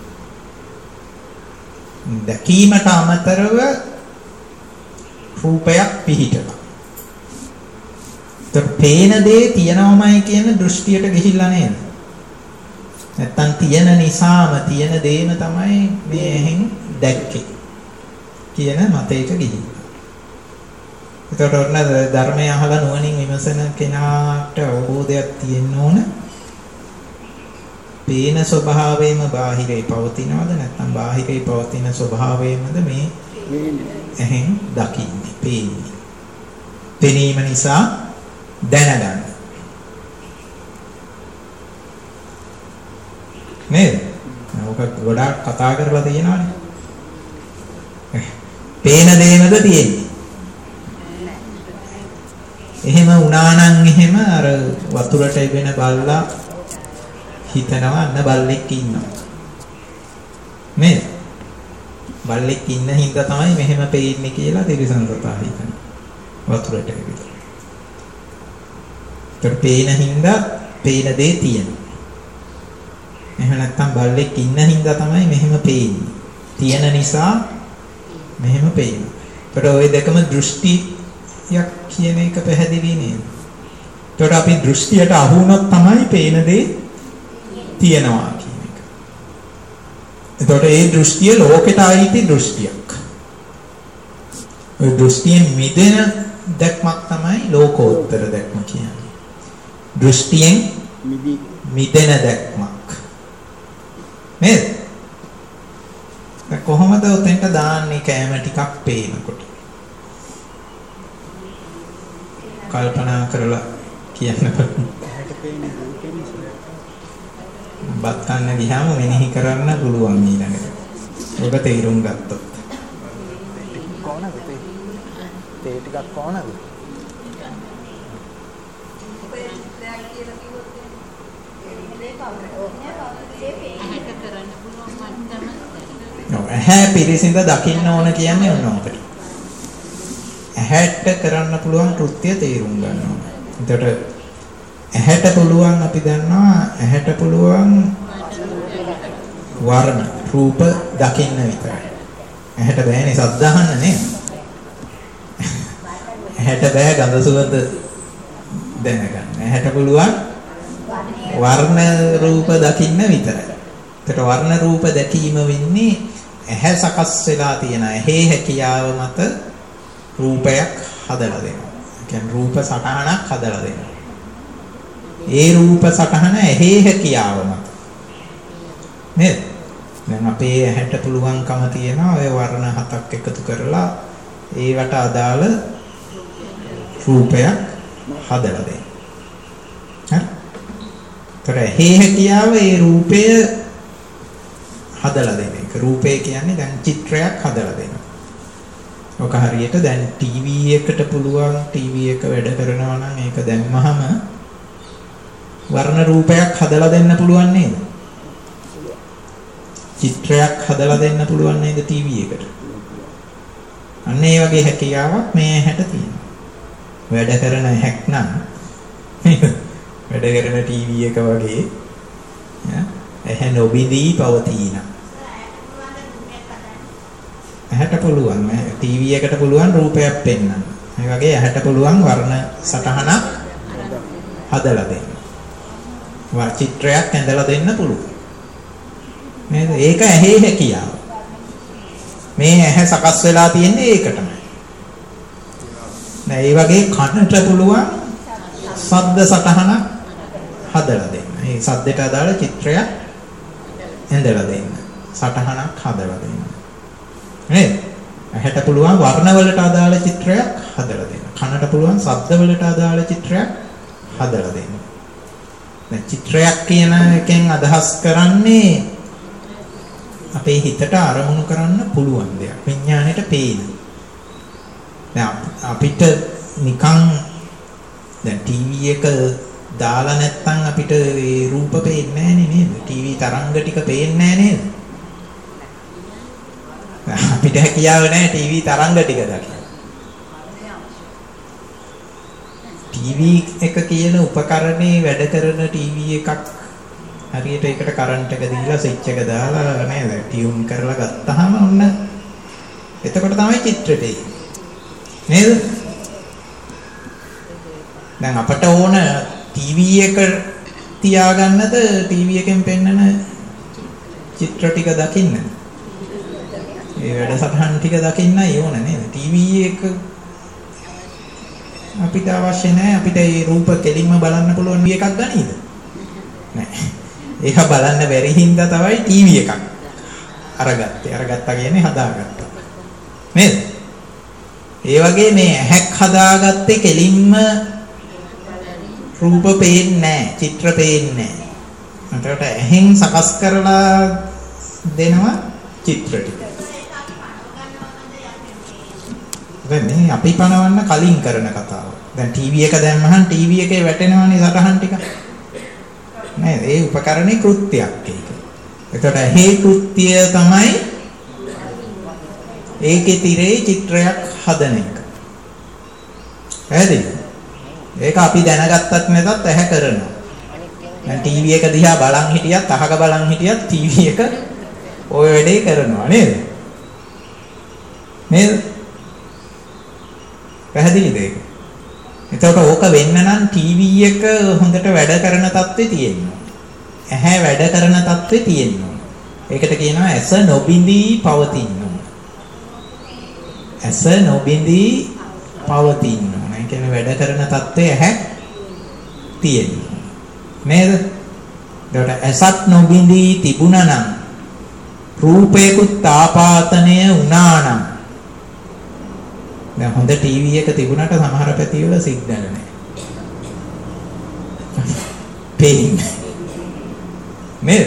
දැකීමට අමතරව රූපයක් පිහිටලා. ඒත් පේන දේ තියනවමයි කියන දෘෂ්ටියට ගිහිල්ලා නේද? නැත්තම් තියෙන නිසාම තියෙන දේම තමයි මේ එහෙන් දැක්කේ කියන මතයට ගිහිල්ලා. ඒකට ඔන්න ධර්මය අහලා නුවණින් විමසන කෙනාට අවබෝධයක් තියෙන්න ඕන. පේන ස්වභාවයෙන්ම බාහිරේ පවතිනවද නැත්නම් බාහිරේ පවතින ස්වභාවයෙන්මද මේ එහෙන් දකින්නේ, පේන්නේ. පෙනීම නිසා දැනගන්න. නේද? ඔක ගොඩාක් කතා කරලා තියෙනවානේ. පේන දේමද තියෙන්නේ. එහෙම වුණා නම් එහෙම අර වතුරට එබෙන බල්ලා හිතනවා අන්න බල්ලෙක් ඉන්නවා. නේද? බල්ලෙක් ඉන්න හින්දා තමයි මෙහෙම පේන්නේ කියලා තිරිසන් සතා හිතනවා. වතුරට එබෙන. ඒත් පේන හින්දා පේන දේ තියෙනවා. එහෙම නැත්නම් බල්ලෙක් ඉන්න හින්දා තමයි මෙහෙම පේන්නේ. තියෙන නිසා මෙහෙම පේනවා. ඒකට ওই දෙකම දෘෂ්ටියක් කියන එක පැහැදිලි නේද? ඒකට අපි දෘෂ්ටියට අහු වුණොත් තමයි පේන දේ තියෙනවා කියන එක. ඒකට ඒ දෘෂ්ටිය ලෝකෙට ආйти දෘෂ්ටියක්. ওই දෘෂ්ටියෙන් මිදෙන දැක්මක් තමයි ලෝකෝත්තර දැක්ම කියන්නේ. දෘෂ්ටියෙන් මිදෙන දැක්මක්. නේද? කොහොමද උතෙන්ට දාන්නේ කැම ටිකක් පේනකොට? කල්පනා කරලා කියන්න බත් කන්න ගියාම මෙනෙහි කරන්න පුළුවන් ඊළඟට. ඔබ තේරුම් ගත්තොත්. කොහොමද තේ? තේ ටිකක් කොහොමද? ඇහැ පිරිසිඳ දකින්න ඕන කියන්නේ ඔන්න ඔකට. ඇහැට කරන්න පුළුවන් කෘත්‍ය තේරුම් ගන්න ඕන. එතකොට ඇහැට පුළුවන් අපි දන්නවා ඇහැට පුළුවන් වර්ණ රූප දකින්න විතරයි. ඇහැට බෑනේ ශබ්ද අහන්න නේද? ඇහැට බෑ ගඳ සුවඳ දැනගන්න. ඇහැට පුළුවන් වර්ණ රූප දකින්න විතරයි. එතකොට වර්ණ රූප දැකීම වෙන්නේ ඇහැ සකස් වෙලා තියෙන ඇහි හැකියාව මත රූපයක් හදලා දෙනවා. ඒ කියන්නේ රූප සටහනක් හදලා දෙනවා. ඒ රූප සටහන ඇහි හැකියාව මත. නේද? දැන් අපේ ඇහැට පුළුවන්කම තියෙනවා ඔය වර්ණ හතක් එකතු කරලා ඒවට අදාළ රූපයක් හදලා දෙන්න. හරි? ඒතර ඇහි හැකියාව ඒ රූපය හදලා දෙන එක. රූපය කියන්නේ දැන් චිත්‍රයක් හදලා දෙනවා. ඔක හරියට දැන් ටීවී එකට පුළුවන් ටීවී එක වැඩ කරනවා නම් ඒක දැම්මහම වර්ණ රූපයක් හදලා දෙන්න පුළුවන් නේද? චිත්‍රයක් හදලා දෙන්න පුළුවන් නේද ටීවී එකට? අන්න ඒ වගේ හැකියාවක් මේ ඇහැට තියෙනවා. වැඩ කරන හැක් නම් වැඩ කරන ටීවී එක වගේ ඇහැ නොබිදී පවතින. ඇහැට පුළුවන් ටීවී එකට පුළුවන් රූපයක් පෙන්වන්න. ඒ වගේ ඇහැට පුළුවන් වර්ණ සටහනක් හදලා දෙන්න. වර්ණ චිත්‍රයක් ඇඳලා දෙන්න පුළුවන්. නේද? ඒක ඇහි හැකියාව. මේ ඇහැ සකස් වෙලා තියෙන්නේ ඒකටමයි. නෑ ඒ වගේ කනට පුළුවන් ශබ්ද සටහනක් හදලා දෙන්න. ඒ ශබ්දයට අදාළ චිත්‍රයක් ඇඳලා දෙන්න. සටහනක් හදලා දෙන්න. නේද? ඇහැට පුළුවන් වර්ණ වලට අදාළ චිත්‍රයක් හදලා දෙන්න. කනට පුළුවන් ශබ්ද වලට අදාළ චිත්‍රයක් හදලා දෙන්න. දැන් චිත්‍රයක් කියන එකෙන් අදහස් කරන්නේ අපේ හිතට අරමුණු කරන්න පුළුවන් දෙයක්. විඥාණයට පේන. දැන් අපිට නිකන් දැන් ටීවී එක දාලා නැත්තම් අපිට ඒ රූප පේන්නේ නැහැ නේද? ටීවී තරංග ටික පේන්නේ නැහැ නේද? අපිට හැකියාව නැහැ ටීවී තරංග ටික දකින්න. ටීවී එක කියන උපකරණේ වැඩ කරන ටීවී එකක් හරියට ඒකට කරන්ට් එක දීලා ස්විච් එක දාලා නේද ටියුන් කරලා ගත්තාම ඔන්න එතකොට තමයි චිත්‍රෙට නේද? දැන් අපට ඕන ටීවී එක තියාගන්නද ටීවී එකෙන් පෙන්නන චිත්‍ර ටික දකින්න. ඒ වැඩසටහන් ටික දකින්නයි ඕන නේද? ටීවී එක අපිට අවශ්‍ය නැහැ. අපිට ඒ රූප කෙලින්ම බලන්න පුළුවන් එකක් ගනීද? නැහැ. ඒක බලන්න බැරි හින්දා තමයි ටීවී එකක් අරගත්තේ. අරගත්තා කියන්නේ හදාගත්තා. නේද? ඒ වගේ මේ ඇහැක් හදාගත්තේ කෙලින්ම රූප පේන්නේ නැහැ, චිත්‍ර පේන්නේ නැහැ. මට ඇහෙන් සකස් කරලා දෙනවා චිත්‍ර ටික. දැන් මේ අපි පනවන්න කලින් කරන කතාව. දැන් ටීවී එක දැම්මහම ටීවී එකේ වැටෙනවනේ සටහන් ටික. නේද? ඒ උපකරණේ කෘත්‍යයක් ඒක. එතකොට ඇහි කෘත්‍ය තමයි ඒකේ තිරේ චිත්‍රයක් හදන එක. පැහැදිලිද? ඒක අපි දැනගත්තත් නැතත් ඇහැ කරනවා. දැන් ටීවී එක දිහා බලන් හිටියත් අහක බලන් හිටියත් ටීවී එක ওই වැඩේ කරනවා නේද? නේද? පැහැදිලිද ඒක? එතකොට ඕක වෙන්න නම් ටීවී එක හොඳට වැඩ කරන තත්ත්වේ තියෙනවා. ඇහැ වැඩ කරන තත්ත්වේ තියෙනවා. ඒකට කියනවා ඇස නොබිඳී පවතිනවා. ඇස නොබිඳී පවතිනවා. ඒ කියන්නේ වැඩ කරන තත්ත්වේ ඇහැ තියෙනවා. නේද? එතකොට ඇසත් නොබිඳී තිබුණා නම් රූපේකුත් ආපාතනය වුණා නම් දැන් හොඳ ටීවී එක තිබුණාට සමහර පැතිවල සිග්නල් නැහැ. පේන්නේ. නේද?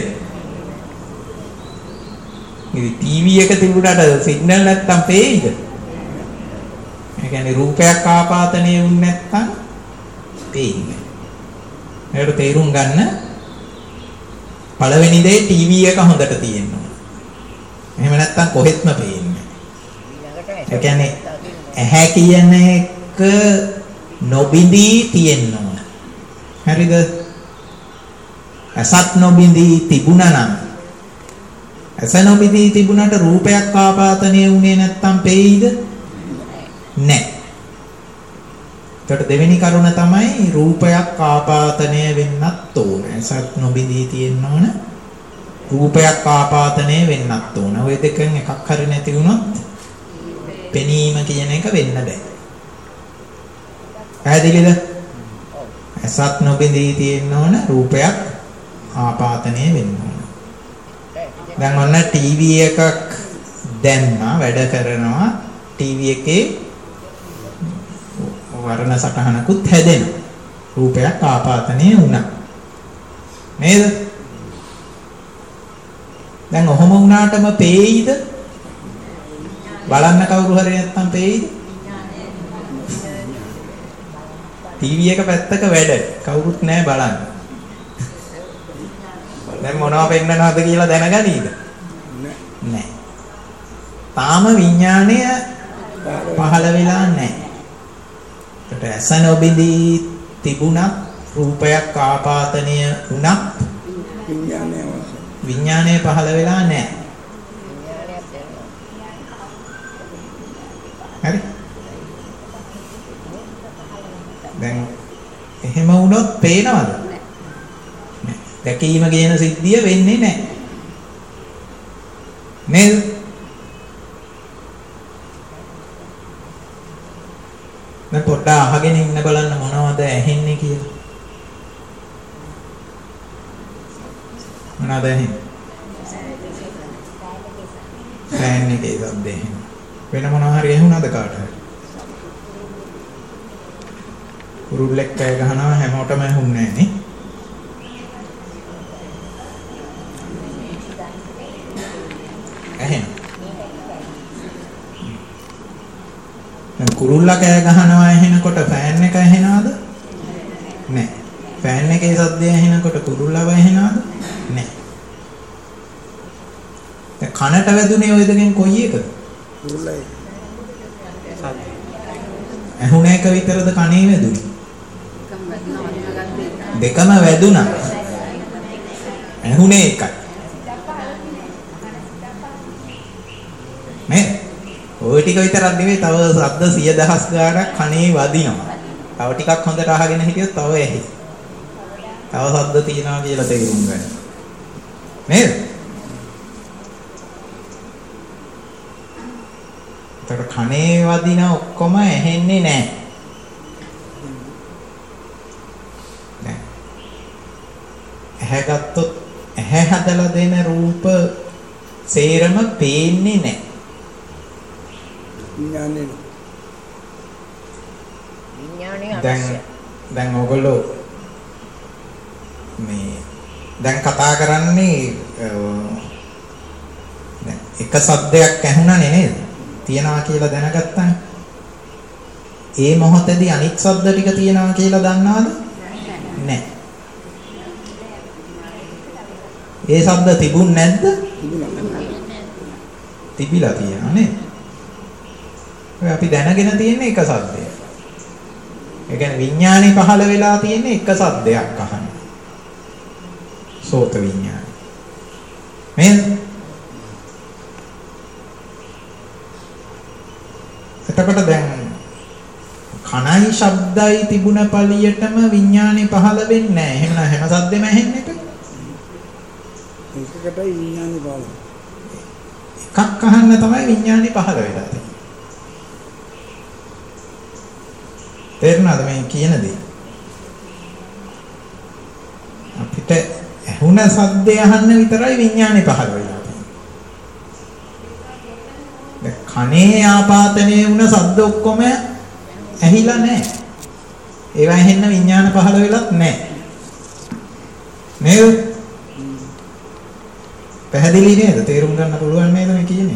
ඉතින් ටීවී එක තිබුණාට සිග්නල් නැත්තම් පේයිද? ඒ කියන්නේ රූපයක් ආපාතනය වුනේ නැත්තම් පේන්නේ. ඒකට තේරුම් ගන්න පළවෙනි දේ ටීවී එක හොඳට තියෙනවා. එහෙම නැත්තම් කොහෙත්ම පේන්නේ නැහැ. ඒ කියන්නේ ඇහැ කියන එක නොබිඳී තියෙනවා. හරිද? ඇසත් නොබිඳී තිබුණා නම් ඇස නොබිඳී තිබුණාට රූපයක් ආපාතනය වුණේ නැත්තම් පේයිද? නැහැ. ඒකට දෙවෙනි කරුණ තමයි රූපයක් ආපාතනය වෙන්නත් ඕන. ඇසත් නොබිඳී තියෙන්න ඕන. රූපයක් ආපාතනය වෙන්නත් ඕන. ওই දෙකෙන් එකක් හරි නැති වුණොත් පෙනීම කියන එක වෙන්න බෑ. පැහැදිලිද? ඇසත් නොබිඳී තියෙන්න ඕන, රූපයක් ආපාතනය වෙන්න ඕන. දැන් ඔන්න ටීවී එකක් දැම්මා වැඩ කරනවා. ටීවී එකේ වර්ණ සටහනකුත් හැදෙනවා. රූපයක් ආපාතනය වුණා. නේද? දැන් ඔහොම වුණාටම පේයිද? බලන්න කවුරු හරි නැත්තම් පේයිද? ටීවී එක පැත්තක වැඩ කවුරුත් නැහැ බලන්න. දැන් මොනවද පෙන්නනවද කියලා දැනගනීද? නැහැ. තාම විඥාණය පහළ වෙලා නැහැ. ඒකට ඇස නොබිඳී තිබුණත් රූපයක් ආපාතනය වුණත් විඥාණය විඥාණය පහළ වෙලා නැහැ. හරි? දැන් එහෙම වුණොත් පේනවද? නැහැ. දැකීම කියන සිද්ධිය වෙන්නේ නැහැ. නේද? දැන් පොඩ්ඩක් අහගෙන ඉන්න බලන්න මොනවද ඇහෙන්නේ කියලා. මොනවද ඇහෙන්නේ? ෆෑන් එකේ ශබ්ද ඇහෙනවා. වෙන මොනවා හරි ඇහුණාද කාට හරි? කුරුල්ලෙක් කෑ ගහනවා හැමෝටම ඇහුන්නේ නැහැ නේ. ඇහෙන. දැන් කුරුල්ලා කෑ ගහනවා ඇහෙනකොට ෆෑන් එක ඇහෙනවද? නැහැ. ෆෑන් එකේ ශබ්දය ඇහෙනකොට කුරුල්ලව ඇහෙනවද? නැහැ. කනට වැදුනේ ඔය දෙකෙන් කොයි එකද? උරුල්ලයි. ඇහුණ එක විතරද කනේ වැදුනේ? දෙකම වැදුනා. ඇහුනේ එකයි. නේ? ඔය ටික විතරක් නෙවෙයි තව ශබ්ද සිය දහස් ගාණක් කනේ වදිනවා. තව ටිකක් හොඳට අහගෙන හිටියොත් තව ඇහි. තව ශබ්ද තියනවා කියලා තේරුම් ගන්න. නේද? ඒතර කනේ වදින ඔක්කොම ඇහෙන්නේ නැහැ. නෑ. ඇහැ ගත්තොත් ඇහැ හදලා දෙන රූප සේරම පේන්නේ නැහැ. විඥානේ විඥානේ දැන් දැන් ඔයගොල්ලෝ මේ දැන් කතා කරන්නේ දැන් එක සද්දයක් ඇහුණානේ නේද? තියනවා කියලා දැනගත්තානේ. ඒ මොහොතේදී අනිත් ශබ්ද ටික තියනවා කියලා දන්නවද? නැහැ. ඒ ශබ්ද තිබුණ නැද්ද? තිබිලා තියෙනවා නේද? ඔය අපි දැනගෙන තියෙන එක ශබ්දයක්. ඒ කියන්නේ විඥානේ පහළ වෙලා තියෙන එක ශබ්දයක් අහන්න. සෝත විඥාන. නේද? එතකොට දැන් කණයි ශබ්දයි තිබුණ පළියටම විඥානේ පහළ වෙන්නේ නැහැ. එහෙම නම් හැම ශබ්දෙම ඇහෙන්නේ නැහැ. ඒකකටයි විඥානේ පහළ. එකක් අහන්න තමයි විඥානේ පහළ වෙලා තියෙන්නේ. තේරුණාද මේ කියන දේ? අපිට ඇහුණ ශබ්දය අහන්න විතරයි විඥානේ පහළ වෙලා තියෙන්නේ. දැන් කනේ ආපාතනයේ වුණ ශබ්ද ඔක්කොම ඇහිලා නැහැ. ඒවා ඇහෙන්න විඥාන පහළ වෙලත් නැහැ. නේද? පැහැදිලි නේද? තේරුම් ගන්න පුළුවන් නේද මේ කියන්නේ?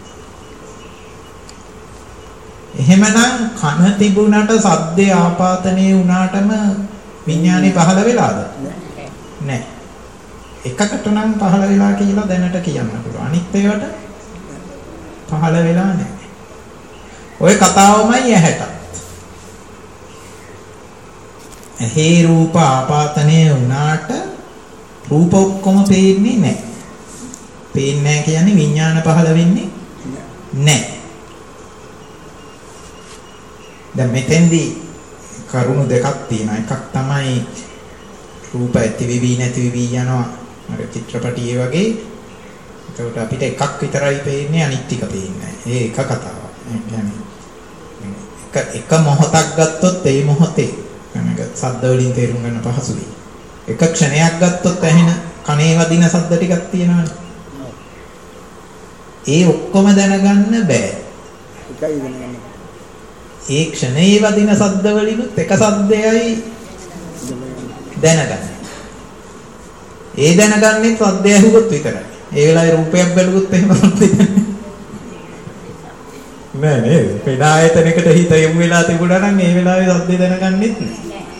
එහෙමනම් කන තිබුණට සද්දේ ආපාතනයේ වුණාටම විඥානේ පහළ වෙලාද? නැහැ. එකකට නම් පහළ වෙලා කියලා දැනට කියන්න පුළුවන්. අනිත් ඒවාට පහළ වෙලා නැහැ. ওই කතාවමයි ඇහැට. ඇහි රූප ආපාතනයේ වුණාට රූප ඔක්කොම පේන්නේ නැහැ. පේන්නේ නැහැ කියන්නේ විඥාන පහළ වෙන්නේ නැහැ. දැන් මෙතෙන්දී කරුණු දෙකක් තියෙනවා. එකක් තමයි රූප ඇති වෙවි නැති වෙවි යනවා. අර චිත්‍රපටියේ වගේ. ඒකට අපිට එකක් විතරයි පේන්නේ අනිත් ටික පේන්නේ නැහැ. ඒ එක කතාවක්. ඒ කියන්නේ එක එක මොහොතක් ගත්තොත් ඒ මොහොතේ අනක ශබ්ද වලින් තේරුම් ගන්න පහසුයි. එක ක්ෂණයක් ගත්තොත් ඇහෙන කනේ වදින ශබ්ද ටිකක් තියෙනවානේ. ඒ ඔක්කොම දැනගන්න බෑ. එකයි දැනගන්න. ඒ ක්ෂණේ වදින ශබ්ද වලිනුත් එක ශබ්දයයි දැනගන්න. ඒ දැනගන්නේ ශබ්දය ඇහුවොත් විතරයි. ඒ වෙලාවේ රූපයක් බැලුවොත් එහෙම තමයි. නෑ නේද? වෙන ආයතනයකට හිත යොමු වෙලා තිබුණා නම් ඒ වෙලාවේ ශබ්දය දැනගන්නෙත් නෑ.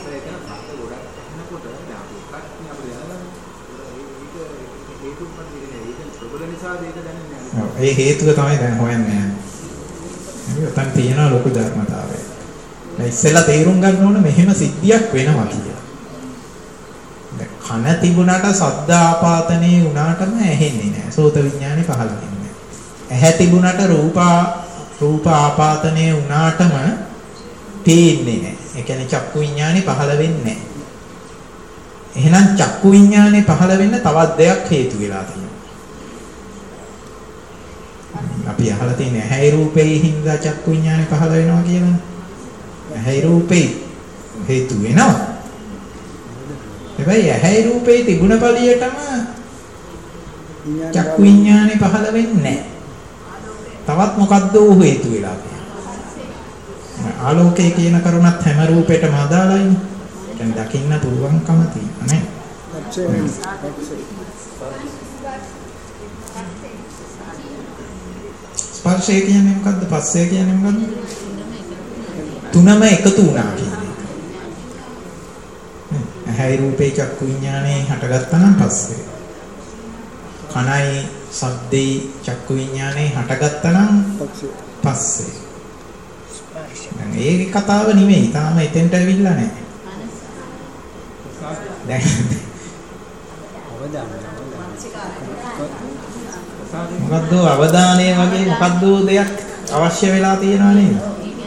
ඒ හේතුව තමයි දැන් හොයන්නේ. මේ උතන් තියෙන ලොකු ධර්මතාවය. දැන් ඉස්සෙල්ලා තේරුම් ගන්න ඕන මෙහෙම සිද්ධියක් වෙනවා කියලා. දැන් කන තිබුණාට ශබ්ද ආපාතනේ වුණාටම ඇහෙන්නේ නැහැ. සෝත විඥානේ පහළ වෙන්නේ නැහැ. ඇහැ තිබුණාට රූප රූප ආපාතනේ වුණාටම පේන්නේ නැහැ. ඒ කියන්නේ චක්කු විඥානේ පහළ වෙන්නේ නැහැ. එහෙනම් චක්කු විඥානේ පහළ වෙන්න තවත් දෙයක් හේතු වෙලා තියෙනවා. අපි අහලා තියෙන ඇහැයි රූපේ හින්දා චක්කු විඥානේ පහළ වෙනවා කියලානේ. ඇහැයි රූපේ හේතු වෙනවා. හැබැයි ඇහැයි රූපේ තිබුණ පළියටම චක්කු විඥානේ පහළ වෙන්නේ නැහැ. තවත් මොකද්ද හේතු වෙලා තියෙන්නේ. ආලෝකය කියන කරුණත් හැම රූපයකටම අදාළයිනේ. දැන් දකින්න පුළුවන්කම තියෙනවා නේ. ස්පර්ශය කියන්නේ මොකද්ද? පස්සය කියන්නේ මොකද්ද? තුනම එකතු වුණා කියන්නේ. ඇහැයි රූපේ චක්කු විඥානේ හටගත්තා නම් පස්සේ. කනයි ශබ්දේ චක්කු විඥානේ හටගත්තා නම් පස්සේ පස්සේ. දැන් ඒ කතාව නෙමෙයි. තාම එතෙන්ට ඇවිල්ලා නැහැ. දැන් මොකද්ද අවධානය වගේ මොකද්ද දෙයක් අවශ්‍ය වෙලා තියෙනවා නේද?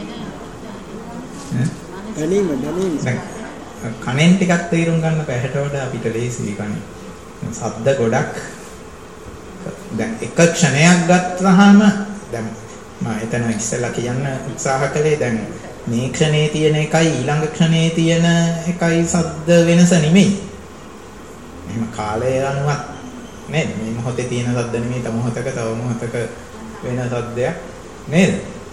දැනීම දැනීම කනෙන් ටිකක් තේරුම් ගන්න පැහැට වඩා අපිට ලේසියි කනේ. ශබ්ද ගොඩක් දැන් එක ක්ෂණයක් ගත්තාම දැන් මම එතන ඉස්සෙල්ලා කියන්න උත්සාහ කළේ දැන් මේ ක්ෂණේ තියෙන එකයි ඊළඟ ක්ෂණේ තියෙන එකයි ශබ්ද වෙනස නෙමෙයි. එහෙම කාලය අනුවත් නේද? මේ මොහොතේ තියෙන ශබ්ද නෙමෙයි තව මොහොතක තව මොහොතක වෙන ශබ්දයක් නේද?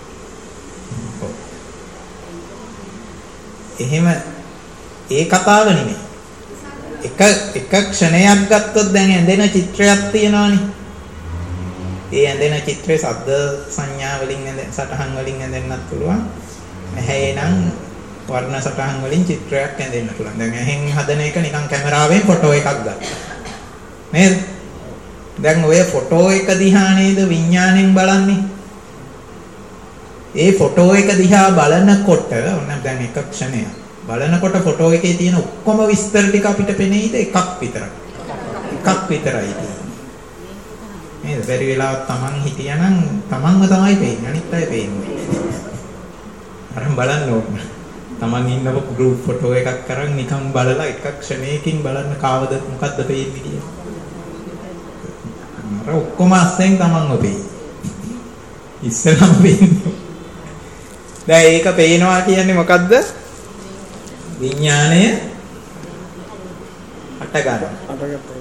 එහෙම ඒ කතාව නෙමෙයි. එක එක ක්ෂණයක් ගත්තොත් දැන් ඇඳෙන චිත්‍රයක් තියෙනවානේ. ඒ ඇඳෙන චිත්‍රේ ශබ්ද සංඥා වලින් ඇඳෙන සටහන් වලින් ඇඳෙන්නත් පුළුවන්. නැහැ නම් වර්ණ සටහන් වලින් චිත්‍රයක් ඇඳෙන්න පුළුවන්. දැන් ඇහෙන් හදන එක නිකන් කැමරාවෙන් ෆොටෝ එකක් ගන්න. නේද? දැන් ඔය ෆොටෝ එක දිහා නේද විඥාණයෙන් බලන්නේ. ඒ ෆොටෝ එක දිහා බලනකොට ඔන්න දැන් එක ක්ෂණයක්. බලනකොට ෆොටෝ එකේ තියෙන ඔක්කොම විස්තර ටික අපිට පෙනෙයිද එකක් විතරයි. එකක් විතරයි තියෙන්නේ. නේද? බැරි වෙලාවක් Taman හිටියානම් Tamanව තමයි පේන්නේ. අනිත් අය පේන්නේ. අරන් බලන්න ඕන. Taman ඉන්නව group photo එකක් කරන් නිකන් බලලා එක ක්ෂණයකින් බලන්න කාවද මොකද්ද පේන්නේ කියලා. අර ඔක්කොම අස්සෙන් Tamanව පේන්නේ. ඉස්සෙල්ලාම පේන්නේ. දැන් ඒක පේනවා කියන්නේ මොකද්ද? විඥාණය හට ගන්නවා. අටගත්තා.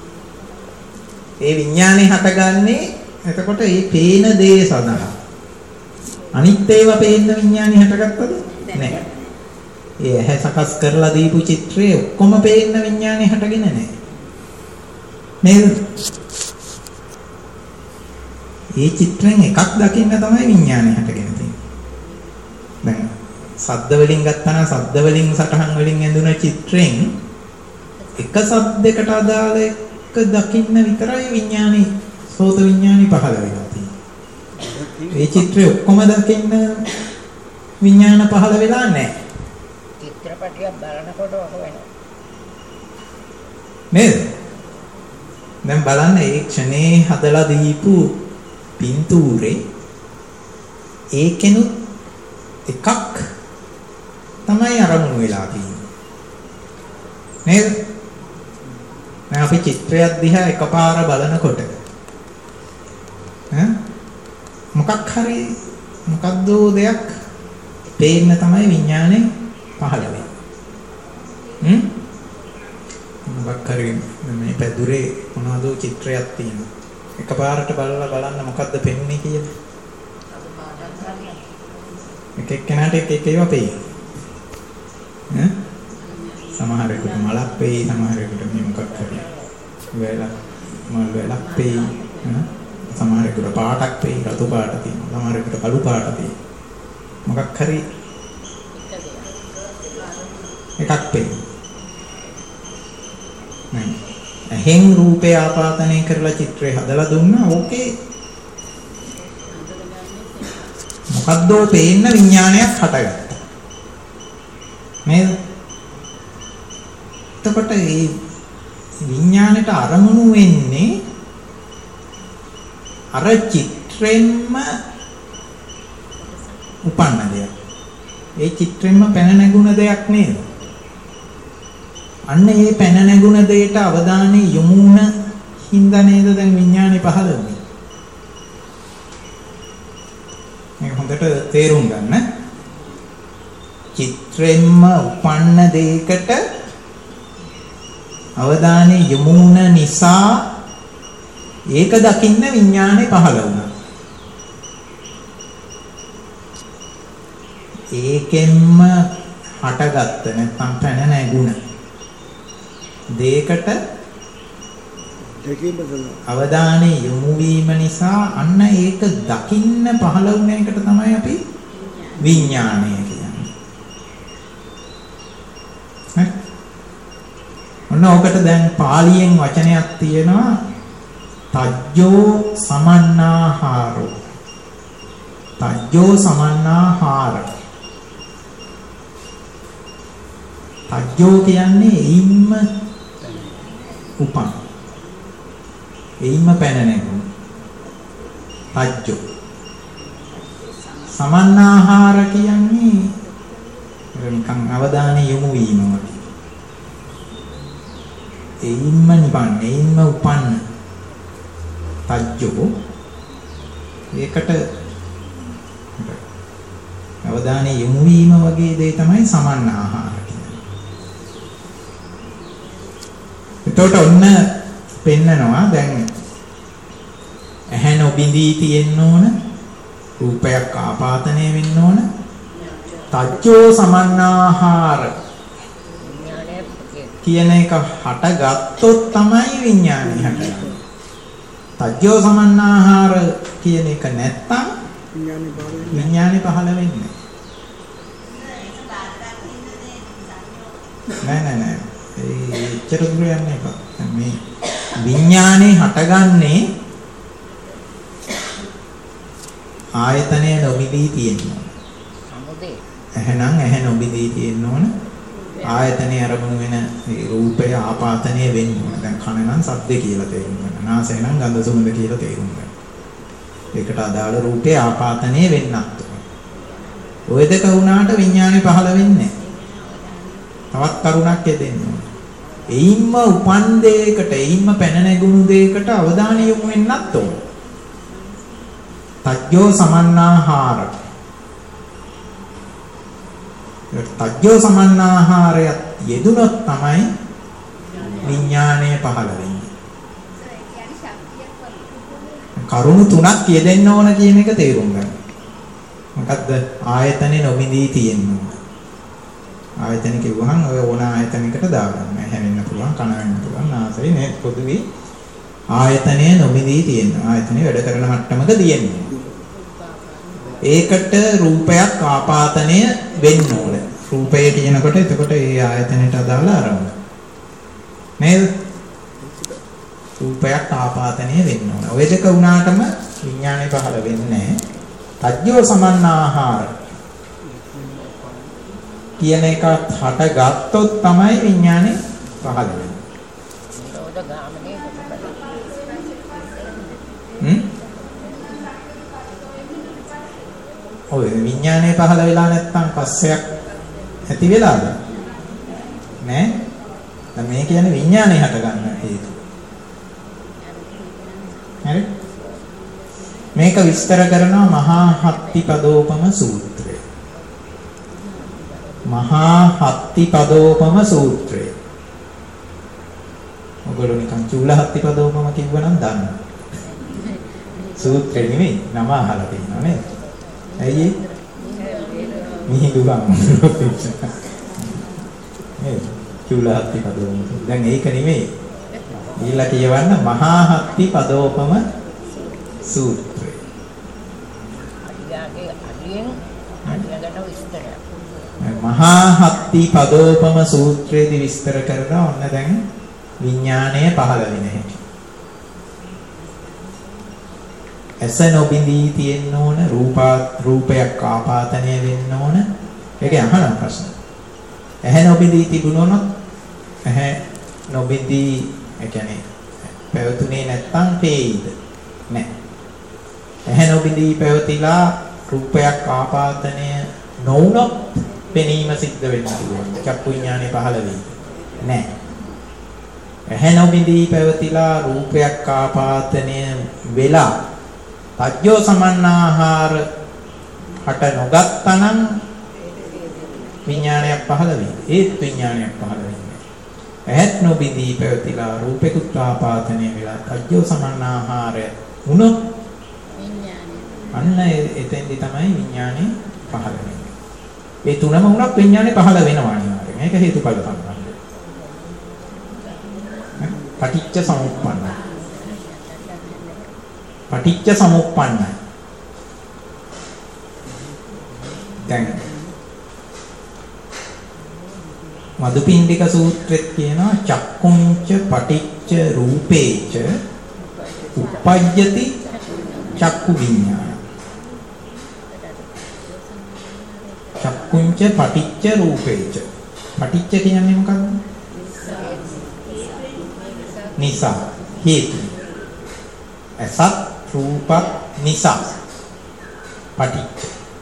ඒ විඥානේ හටගන්නේ එතකොට මේ පේන දේ සඳහා. අනිත් ඒවා පේන්න විඥානේ හටගත්තද? නැහැ. ඒ ඇහැ සකස් කරලා දීපු චිත්‍රයේ ඔක්කොම පේන්න විඥානේ හටගෙන නැහැ. නේද? මේ චිත්‍රෙන් එකක් දකින්න තමයි විඥානේ හටගෙන තියෙන්නේ. දැන් ශබ්ද වලින් ගත්තා නම් ශබ්ද වලින් සටහන් වලින් ඇඳුන චිත්‍රෙන් එක ශබ්දයකට අදාළ එක දකින්න විතරයි විඥානේ සෝත විඥානේ පහළ වෙනවා තියෙන්නේ. මේ චිත්‍රය ඔක්කොම දකින්න විඥාන පහළ වෙලා නැහැ. චිත්‍රපටියක් බලනකොට ඔක වෙනවා. නේද? දැන් බලන්න ඒ ක්ෂණේ හදලා දීපු පින්තූරේ ඒකෙනුත් එකක් තමයි අරමුණු වෙලා තියෙන්නේ. නේද? දැන් අපි චිත්‍රයක් දිහා එකපාර බලනකොට ඈ මොකක් හරි මොකද්ද දෙයක් පේන්න තමයි විඥානේ පහළ වෙන්නේ. හ්ම්? මොකක් හරි මේ පැදුරේ මොනවද චිත්‍රයක් තියෙනවා. එකපාරට බලලා බලන්න මොකද්ද පෙන්වන්නේ කියලා. එක එක්කෙනාට එක එක ඒවා පේයි. ඈ සමහරෙකුට මලක් පේයි, සමහරෙකුට මේ මොකක් හරි වෙලක් මල් වෙලක් පේයි. ඈ සමහරෙකුට පාටක් පේයි, රතු පාට තියෙනවා. සමහරෙකුට කළු පාට පේයි. මොකක් හරි එකක් පේයි. නෑ. එහෙන් රූපේ ආපාදනය කරලා චිත්‍රය හදලා දුන්නා. ඕකේ මොකද්දෝ පේන්න විඥානයක් හටගත්තා. නේද? එතකොට මේ විඥාණයට අරමුණු වෙන්නේ අර චිත්‍රෙන්ම උපන්න දෙයක්. ඒ චිත්‍රෙන්ම පැන නැගුණ දෙයක් නේද? අන්න ඒ පැන නැගුණ දෙයට අවධානය යොමු වුණ හින්දා නේද දැන් විඥානේ පහළ වෙන්නේ. මේක හොඳට තේරුම් ගන්න. චිත්‍රෙන්ම උපන්න දෙයකට අවධානය යොමු වුණ නිසා ඒක දකින්න විඥානේ පහළ වුණා. ඒකෙන්ම හටගත්ත නැත්නම් පැන නැගුණ දෙයකට අවධානය යොමු වීම නිසා අන්න ඒක දකින්න පහළ වුණ එකට තමයි අපි විඥානය කියන්නේ. හරි. ඔන්න ඔකට දැන් පාලියෙන් වචනයක් තියෙනවා තජ්ජෝ සමන්නාහාරෝ. තජ්ජෝ සමන්නාහාර. තජ්ජෝ කියන්නේ එයින්ම උපන්. එයින්ම පැන නැගුණු. තජ්ජෝ. සමන්නාහාර කියන්නේ නිකන් අවධානය යොමු වීම වගේ. එයින්ම නිපන්, එයින්ම උපන් තජ්ජෝ. ඒකට අවධානය යොමු වීම වගේ දේ තමයි සමන්නාහාර කියන්නේ. එතකොට ඔන්න පෙන්නනවා දැන් ඇහැ නොබිඳී තියෙන්න ඕන, රූපයක් ආපාතනය වෙන්න ඕන. තජ්ජෝ සමන්නාහාර කියන එක හටගත්තොත් තමයි විඥානය හටගන්නේ. තජ්ජෝ සමන්නාහාර කියන එක නැත්තම් විඥානය පහළ වෙන්නේ නෑ නෑ නෑ. ඒ එච්චර දුර යන්නේ එපා. මේ විඥානේ හටගන්නේ ආයතනය නොබිදී තියෙනවා. සමුදේ. එහෙනම් ඇහැ නොබිදී තියෙන්න ඕන. ආයතනයේ අරමුණු වෙන රූපය ආපාතනය වෙන්න ඕන. දැන් කන නම් ශබ්ද කියලා තේරුම් ගන්න. නාසය නම් ගන්ධ සුවඳ කියලා තේරුම් ගන්න. ඒකට අදාළ රූපේ ආපාතනය වෙන්නත් ඕන. ওই දෙක වුණාට විඥානේ පහළ වෙන්නේ නැහැ. තවත් කරුණක් යෙදෙන්න ඕන. එයින්ම උපන් දෙයකට, එයින්ම පැන නැගුණු දෙයකට අවධානය යොමු වෙන්නත් ඕන. තජ්ජෝ සමන්නාහාර. තජ්ජෝ සමන්නාහාරයත් යෙදුනොත් තමයි විඥාණය පහළ වෙන්නේ. කරුණු තුනක් යෙදෙන්න ඕන කියන එක තේරුම් ගන්න. මොකද්ද? ආයතනේ නොබිඳී තියෙන්න ඕන. ආයතන කිව්වහම ඔය ඕන ආයතනයකට දාගන්න. හැවෙන්න පුළුවන්, කන වෙන්න පුළුවන්, නාසය නේ පොදුවේ ආයතනය නොබිඳී තියෙන්න. ආයතනේ වැඩ කරන මට්ටමක තියෙන්න. ඒකට රූපයක් ආපාතනය වෙන්න ඕන. රූපය කියනකොට එතකොට ඒ ආයතනයට අදාළ අරමුණ. නේද? රූපයක් ආපාතනය වෙන්න ඕන. ඔය දෙක වුණාටම විඥානය පහළ වෙන්නේ නැහැ. තජ්ජෝ සමන්නාහාර කියන එකත් හටගත්තොත් තමයි විඥානය පහළ වෙන්නේ. හ්ම්? ඔය විඥානය පහළ වෙලා නැත්නම් පස්සයක් ඇති වෙලාද? නෑ. දැන් මේ කියන්නේ විඥානය හට ගන්න හේතු. හරි? මේක විස්තර කරනවා මහා හත්තිපදෝපම සූත්‍රය. මහා හත්තිපදෝපම සූත්‍රය. ඔයගොල්ලෝ නිකන් චූලහත්තිපදෝපම කිව්වනම් දන්නවා. සූත්‍රෙ නෙමෙයි නම අහලා තියෙනවා නේද? ඇයි මිහිඳු ගම්මුණු මේ චූලහත්තිපදෝපම. දැන් ඒක නෙමෙයි. ඊළඟ කියවන්න මහා හත්තිපදෝපම සූත්‍රය. අදියාගේ අදියෙන් අදියකට විස්තරය. මහා හත්තිපදෝපම සූත්‍රයේදී විස්තර කරනවා ඔන්න දැන් විඥාණය පහළ වෙන හැටි. ඇස නොබිඳී තියෙන්න ඕන, රූපා රූපයක් ආපාතනය වෙන්න ඕන. ඒක අහන ප්‍රශ්න. ඇහැ නොබිඳී තිබුණොත් ඇහැ නොබිඳී ඒ කියන්නේ පැවතුනේ නැත්තම් තේයිද? නැහැ. ඇහැ නොබිඳී පැවතිලා රූපයක් ආපාතනය නොවුනොත් පෙනීම සිද්ධ වෙන්න පුළුවන්. චක්කු විඥානය පහළ වෙයි. නැහැ. ඇහැ නොබිඳී පැවතිලා රූපයක් ආපාතනය වෙලා තජ්ජෝ සමන්නාහාර හට නොගත්තනම් විඥානයක් පහළ වෙයි. ඒත් විඥානයක් පහළ වෙන්නේ. ඇහත් නොබිඳී පැවතිලා රූපෙකුත් ආපාතනය වෙලා තජ්ජෝ සමන්නාහාරය වුණොත් විඥානය අන්න එතෙන්දි තමයි විඥානය පහළ වෙන්නේ. මේ තුනම වුණත් විඥානය පහළ වෙනවා අනිවාර්යෙන්. මේක හේතුඵල සම්බන්ධයි. පටිච්ච සමුප්පන්නයි. පටිච්ච සමුප්පන්නයි. දැන් මදුපිණ්ඩික සූත්‍රෙත් කියනවා චක්කුංච පටිච්ච රූපේච uppajjati චක්කු විඤ්ඤාණ. චක්කුංච පටිච්ච රූපේච. පටිච්ච කියන්නේ මොකක්ද? නිසා හේතු. අසත් රූපත් නිසා පටිච්ච.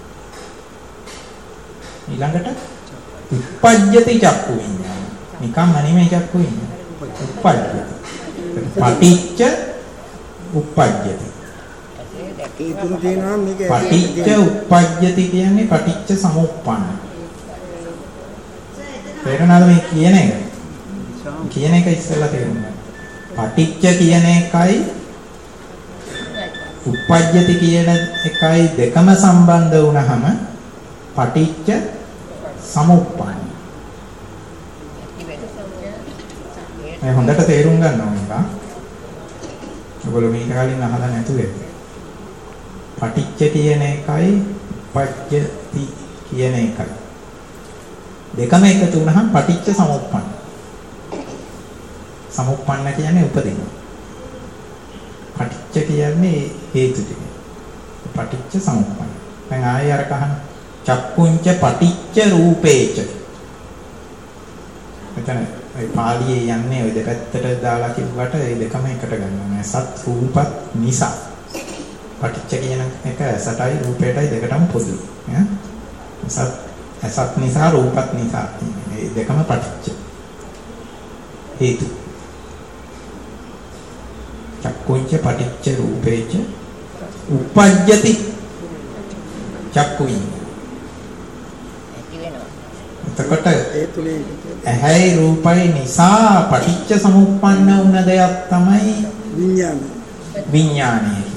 ඊළඟට uppajjati චක්කු විඤ්ඤාණ. නිකම්ම නෙමෙයි චක්කු විඤ්ඤාණ. uppajjati. පටිච්ච uppajjati. ඒ තුන තියෙනවා මේක. පටිච්ච uppajjati කියන්නේ පටිච්ච සමුප්පන්න. තේරුණාද මේ කියන එක? කියන එක ඉස්සෙල්ලා තේරුම් ගන්න. පටිච්ච කියන එකයි uppajjati කියන එකයි දෙකම සම්බන්ධ වුණාම පටිච්ච සමුප්පන්න. මේ හොඳට තේරුම් ගන්න ඕනේ. ඔයගොල්ලෝ මේක කලින් අහලා නැතුව පටිච්ච කියන එකයි uppajjati කියන එකයි දෙකම එකතු වුණාම පටිච්ච සමුප්පන්න. සමුප්පන්න කියන්නේ උපදින. පටිච්ච කියන්නේ හේතු ටික. පටිච්ච සමුප්පන්න. දැන් ආයෙ අර කහන චක්කුංච පටිච්ච රූපේච. එතන ඒ පාළියේ යන්නේ ওই දෙපැත්තට දාලා කිව්වට ඒ දෙකම එකට ගන්නවා. සත් රූපත් නිසා. පටිච්ච කියන එක සතයි රූපයටයි දෙකටම පොදුයි. ඈ සත් සත් නිසා රූපත් නිසා මේ දෙකම පටිච්ච හේතු. චක්කුංච පටිච්ච රූපේච uppajjati චක්කු විඤ්ඤාණ. එතකොට ඒ තුලින් ඇහැයි රූපයි නිසා පටිච්ච සමුප්පන්න වුණ දෙයක් තමයි විඥානය. විඥානය කියන්නේ.